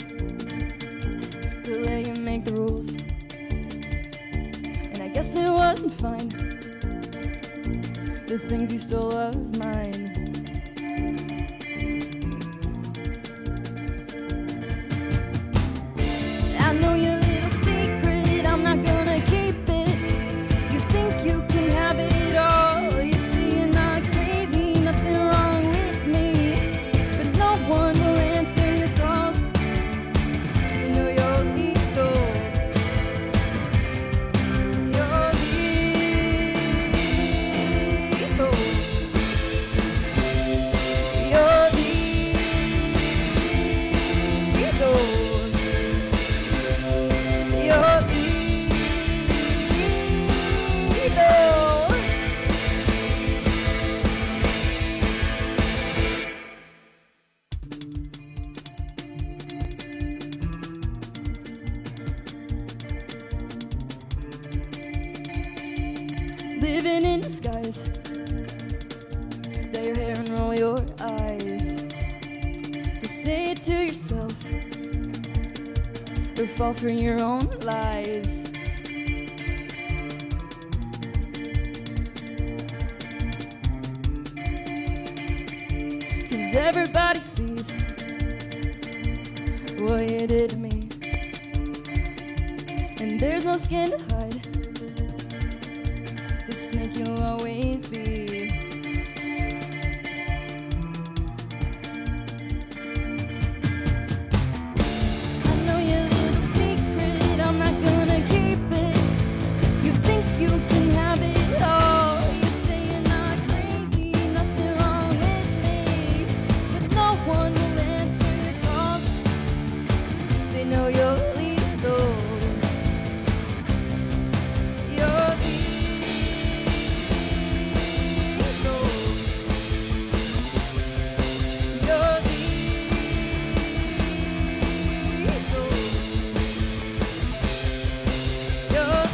K: to let you make the rules, and I guess it wasn't fine, the things you stole of mine. I know your little secret, I'm not gonna keep it. You think you can have it all. You see you're not crazy, nothing wrong with me, but no one will answer your calls. You know you're lethal. You're lethal. You're lethal. You're lethal. Living in disguise, dye your hair and roll your eyes. So say it to yourself, or fall for your own lies. Cause everybody sees what you did to me, and there's no skin to hide. The snake you'll always be. I know your little secret, I'm not gonna keep it. You think you can have it all. You say you're not crazy, nothing wrong with me, but no one will answer your calls. They know you're lethal. You're lethal. You're lethal. You're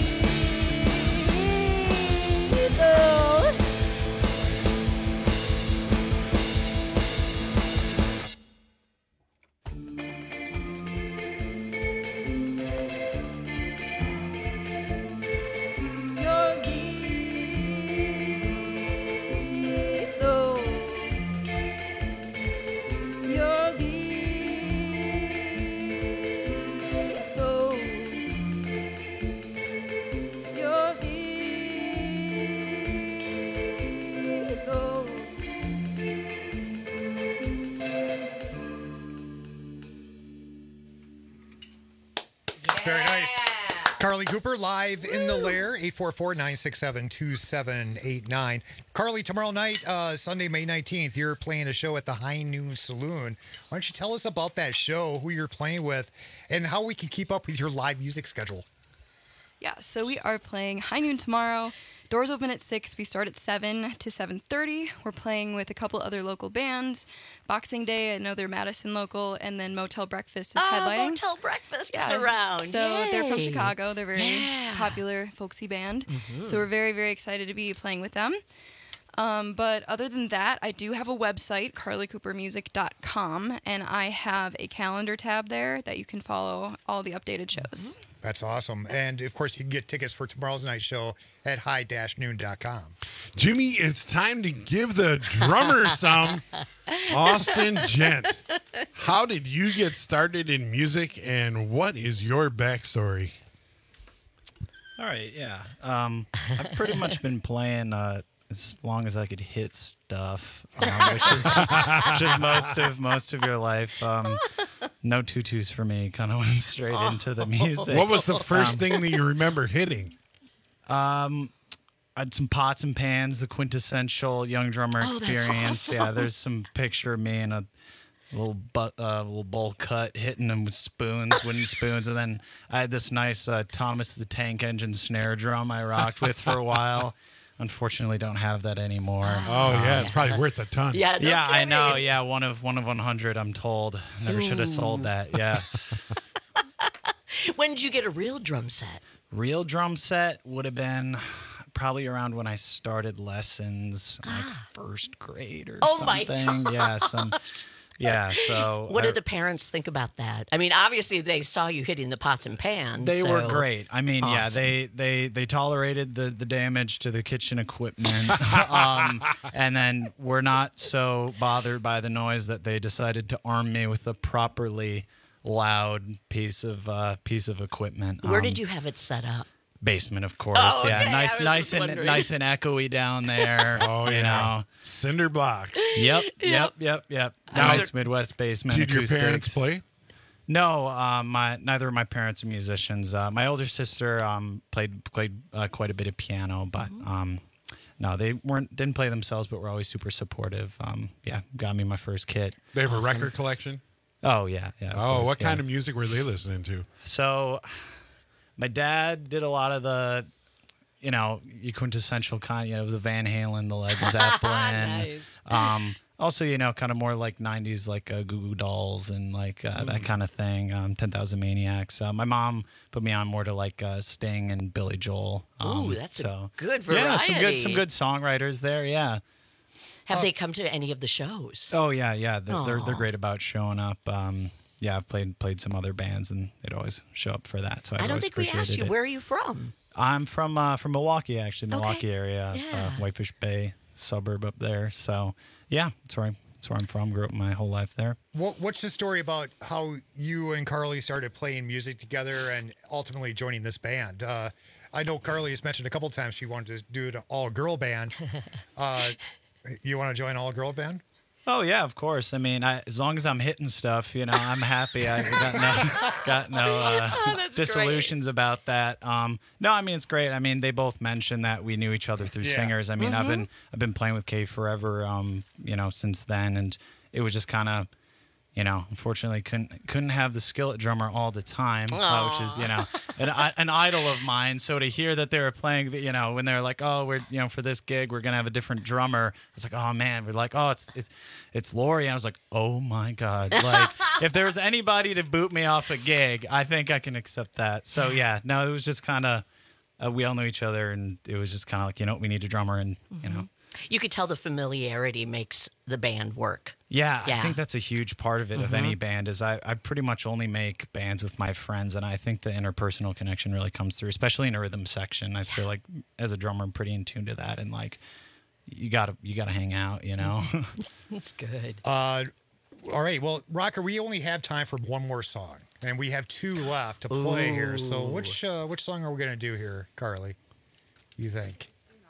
K: lethal. You're lethal. You're lethal. You're lethal.
H: Very nice. Carly Cooper live in the Lair, eight four four, nine six seven, two seven eight nine. Carly, tomorrow night, uh, Sunday, May nineteenth, you're playing a show at the High Noon Saloon. Why don't you tell us about that show, who you're playing with, and how we can keep up with your live music schedule?
J: Yeah, so we are playing High Noon tomorrow. doors open at six. We start at seven to seven thirty. We're playing with a couple other local bands. Boxing Day, another Madison local, and then Motel Breakfast is
E: Oh,
J: headlining.
E: Motel Breakfast
J: Yeah.
E: is around.
J: So they're from
E: Yay.
J: Chicago. They're very
E: Yeah.
J: popular, folksy band.
E: Mhm.
J: So we're very, very excited to be playing with them. Um, but other than that, I do have a website, carly cooper music dot com, and I have a calendar tab there that you can follow all the updated shows.
H: That's awesome. And of course, you can get tickets for tomorrow's night show at high dash noon dot com.
I: Jimmy, it's time to give the drummer some. Austin Gent, how did you get started in music, and what is your backstory?
R: All right, yeah. Um, I've pretty much been playing uh, as long as I could hit stuff, um, which, is, which is most of most of your life. Um, no tutus for me. Kind of went straight into the music.
I: What was the first
R: Um,
I: thing that you remember hitting?
R: Um, I had some pots and pans, the quintessential young drummer
E: Oh, that's
R: experience. Yeah,
E: awesome.
R: there's some picture of me in a little butt, uh, little bowl cut, hitting them with spoons, wooden spoons, and then I had this nice uh, Thomas the Tank Engine snare drum I rocked with for a while. Unfortunately, don't have that anymore.
I: Oh, yeah, it's probably worth a ton.
E: Yeah, no
R: yeah, I know.
E: kidding.
R: Yeah, one of one of one hundred. I'm told. Never should have sold that. Yeah.
E: When did you get a real drum set?
R: Real drum set would have been probably around when I started lessons, like first grade or
E: Oh my
R: something. Yeah, some. Yeah, so
E: What
R: I-
E: did the parents think about that? I mean, obviously they saw you hitting the pots and pans.
R: They were
E: so-
R: great. I mean, yeah,
E: Awesome.
R: they they they tolerated the the damage to the kitchen equipment, um, and then were not so bothered by the noise that they decided to arm me with a properly loud piece of uh, piece of equipment.
E: Where
R: Um,
E: did you have it set up?
R: Basement, of course.
E: Oh,
R: Yeah,
E: okay, I
R: nice,
E: was
R: nice
E: just
R: and
E: wondering.
R: nice and echoey down there.
I: Oh,
R: you
I: yeah.
R: know,
I: cinder blocks.
R: Yep, yep, yep, yep.
I: Now,
R: Nice Midwest basement.
I: Did your
R: acoustics.
I: parents play?
R: No, um, my neither of my parents are musicians. Uh, my older sister um, played played uh, quite a bit of piano, but um, no, they weren't didn't play themselves, but were always super supportive. Um, yeah, got me my first kit.
I: They have a
R: Awesome.
I: record collection?
R: Oh yeah, yeah. of
I: Oh,
R: course,
I: what
R: yeah.
I: kind of music were they listening to?
R: So, my dad did a lot of the, you know, your quintessential kind, you know, the Van Halen, the Led Zeppelin.
E: Nice.
R: Um, also, you know, kind of more like nineties, like uh, Goo Goo Dolls and like uh, that kind of thing. Um, ten thousand Maniacs. Uh, my mom put me on more to like uh, Sting and Billy Joel. Um,
E: Ooh, that's a
R: so,
E: good
R: Yeah, some good, some
E: variety.
R: good songwriters there. Yeah.
E: Have they come to any of the shows?
R: Oh yeah, yeah. They're they're, they're
E: Aw.
R: great about showing up. Um, yeah, I've played played some other bands and they'd always show up for that. So I've
E: I don't
R: always
E: think we asked
R: appreciated
E: you.
R: it.
E: Where are you from?
R: I'm from uh, from Milwaukee, actually,
E: Okay.
R: Milwaukee area,
E: Yeah.
R: uh, Whitefish Bay suburb up there. So yeah, that's where I'm, that's where I'm from. Grew up my whole life there.
H: What, what's the story about how you and Carly started playing music together and ultimately joining this band? Uh, I know Carly has mentioned a couple times she wanted to do an all-girl band. Uh, you want to join an all-girl band?
R: Oh yeah, of course. I mean, I, as long as I'm hitting stuff, you know, I'm happy. I got no got no uh,
E: Oh, that's
R: disillusions about that. Um, no, I mean it's great. I mean, they both mentioned that we knew each other through
H: Yeah.
R: singers. I mean, I've
E: Mm-hmm.
R: been I've been playing with Kay forever. Um, you know, since then, and it was just kind of. You know, unfortunately, couldn't couldn't have the skillet drummer all the time, uh, which is you know an, an idol of mine. So to hear that they were playing, the, you know, when they're like, oh, we're you know for this gig we're gonna have a different drummer. I was like, oh man, we're like, oh, it's it's it's Lori. And I was like, oh my god, like if there was anybody to boot me off a gig, I think I can accept that. So yeah, no, it was just kind of uh, we all knew each other, and it was just kind of like you know we need a drummer, and you know.
E: You could tell the familiarity makes the band work.
R: Yeah,
E: Yeah.
R: I think that's a huge part of it, of
E: Mhm.
R: any band, is I, I pretty much only make bands with my friends, and I think the interpersonal connection really comes through, especially in a rhythm section. I feel like as a drummer, I'm pretty in tune to that, and like you gotta you gotta hang out, you know.
E: That's good.
H: Uh, all right. Well, Rocker, we only have time for one more song, and we have two left to play here. So
E: Ooh.
H: which uh, which song are we going to do here, Carly? You think?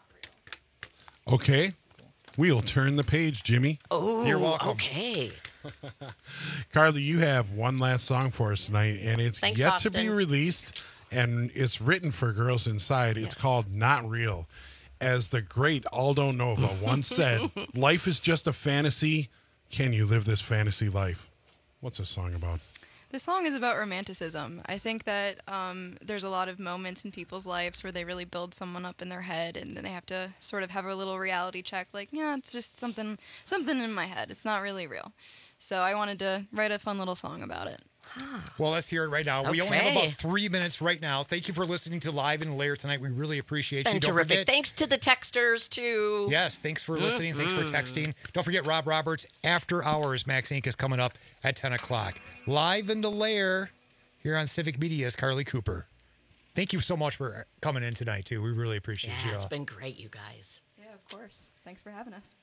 I: Okay. We'll turn the page, Jimmy.
E: Oh,
H: You're welcome.
E: Okay.
I: Carly, you have one last song for us tonight, and it's
E: Thanks,
I: yet to be
E: Austin.
I: released, and it's written for Girls Inside. It's called Not Real. As the great Aldo Nova once said, life is just a fantasy. Can you live this fantasy life? What's this song about?
J: This song is about romanticism. I think that um, there's a lot of moments in people's lives where they really build someone up in their head, and then they have to sort of have a little reality check, like, yeah, it's just something, something in my head. It's not really real. So I wanted to write a fun little song about it.
H: Well, let's hear it right now. We only have about three minutes right now. Thank you for listening to Live in the Lair tonight. We really appreciate you.
E: And
H: Don't
E: terrific.
H: forget,
E: Thanks to the texters, too.
H: Yes, thanks for listening. Thanks for texting. Don't forget Rob Roberts. After Hours, Max Inc is coming up at ten o'clock. Live in the Lair here on Civic Media is Carly Cooper. Thank you so much for coming in tonight, too. We really appreciate
E: Yeah,
H: you.
E: it's been great, you guys.
J: Yeah, of course. Thanks for having us.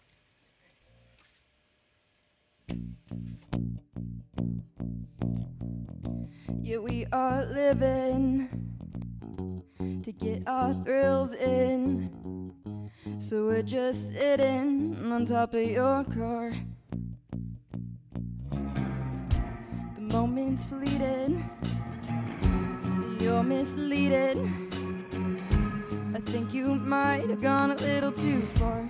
K: Yeah, we are living to get our thrills in. So we're just sitting on top of your car. The moment's fleeting, you're misleading. I think you might have gone a little too far.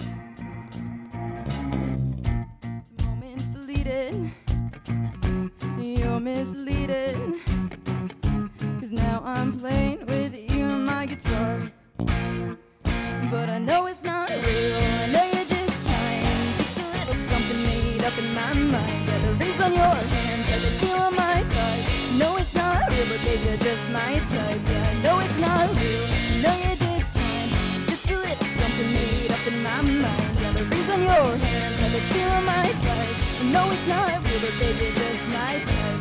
K: The moment's fleeting, you're misleading. Cause now I'm playing with you and my guitar. But I know it's not real, I know you're just kind. Just a little something made up in my mind. Yeah, the rings on your hands, I can feel on my thighs. No, it's not real, but baby, you're just my type. Yeah, I know it's not real, I know you're just kind. Just a little something made up in my mind. Yeah, the rings on your hands, I can feel on my thighs. I know it's not real, but baby, you're just my type.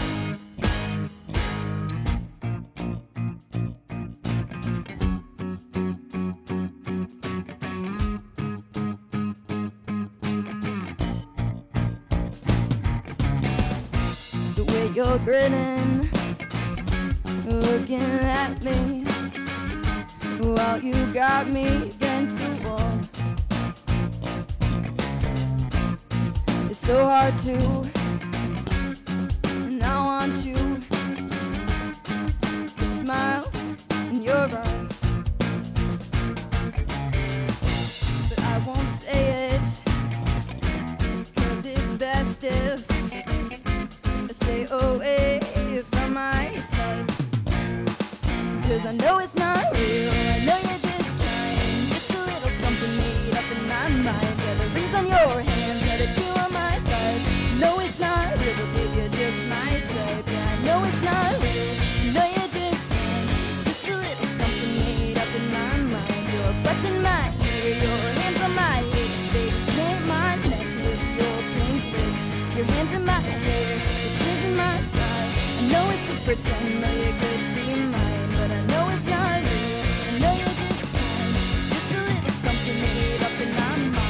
K: You're grinning, looking at me, while you got me against the wall. It's so hard to, and I want you to smile in your eyes, but I won't say it, cause it's best if stay away from my type. Cause I know it's not real, I know you're just kind. Just a little something made up in my mind. Yeah, the rings on your hands, yeah, the feel on my thighs. No, it's not real, but baby, you're just my type. Yeah, I know it's not real, I know you're just kind. Just a little something made up in my mind. Your breath in my ear, your hands on my hips, baby, paint my neck with your pink lips. Your hands in my hair, my pride. I know it's just pretend that you could be mine, but I know it's not real. I know you're just kind, just a little something made up in my mind.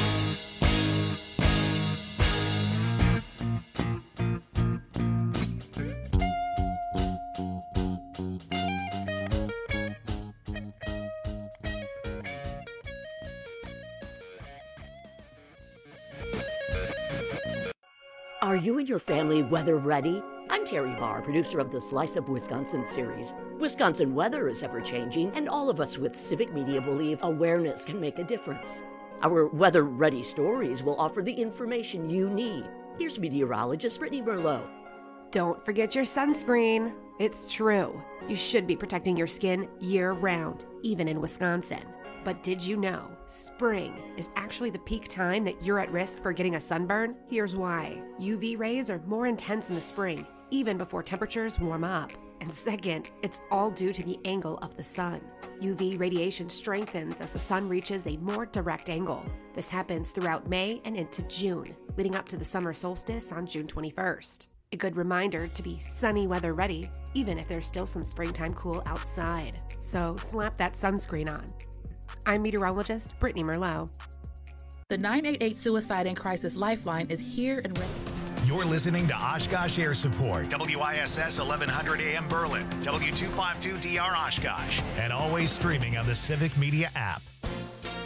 N: Are you and your family weather ready? I'm Terry Barr, producer of the Slice of Wisconsin series. Wisconsin weather is ever-changing, and all of us with Civic Media believe awareness can make a difference. Our weather-ready stories will offer the information you need. Here's meteorologist Brittany Merlot.
S: Don't forget your sunscreen. It's true. You should be protecting your skin year-round, even in Wisconsin. But did you know spring is actually the peak time that you're at risk for getting a sunburn? Here's why. U V rays are more intense in the spring, even before temperatures warm up. And second, it's all due to the angle of the sun. U V radiation strengthens as the sun reaches a more direct angle. This happens throughout May and into June, leading up to the summer solstice on June twenty-first. A good reminder to be sunny weather ready, even if there's still some springtime cool outside. So slap that sunscreen on. I'm meteorologist Brittany Merlot.
T: The nine eight eight Suicide and Crisis Lifeline is here and ready.
A: You're listening to Oshkosh Air Support, W I S S eleven hundred A M Berlin, W two fifty-two D R Oshkosh, and always streaming on the Civic Media app.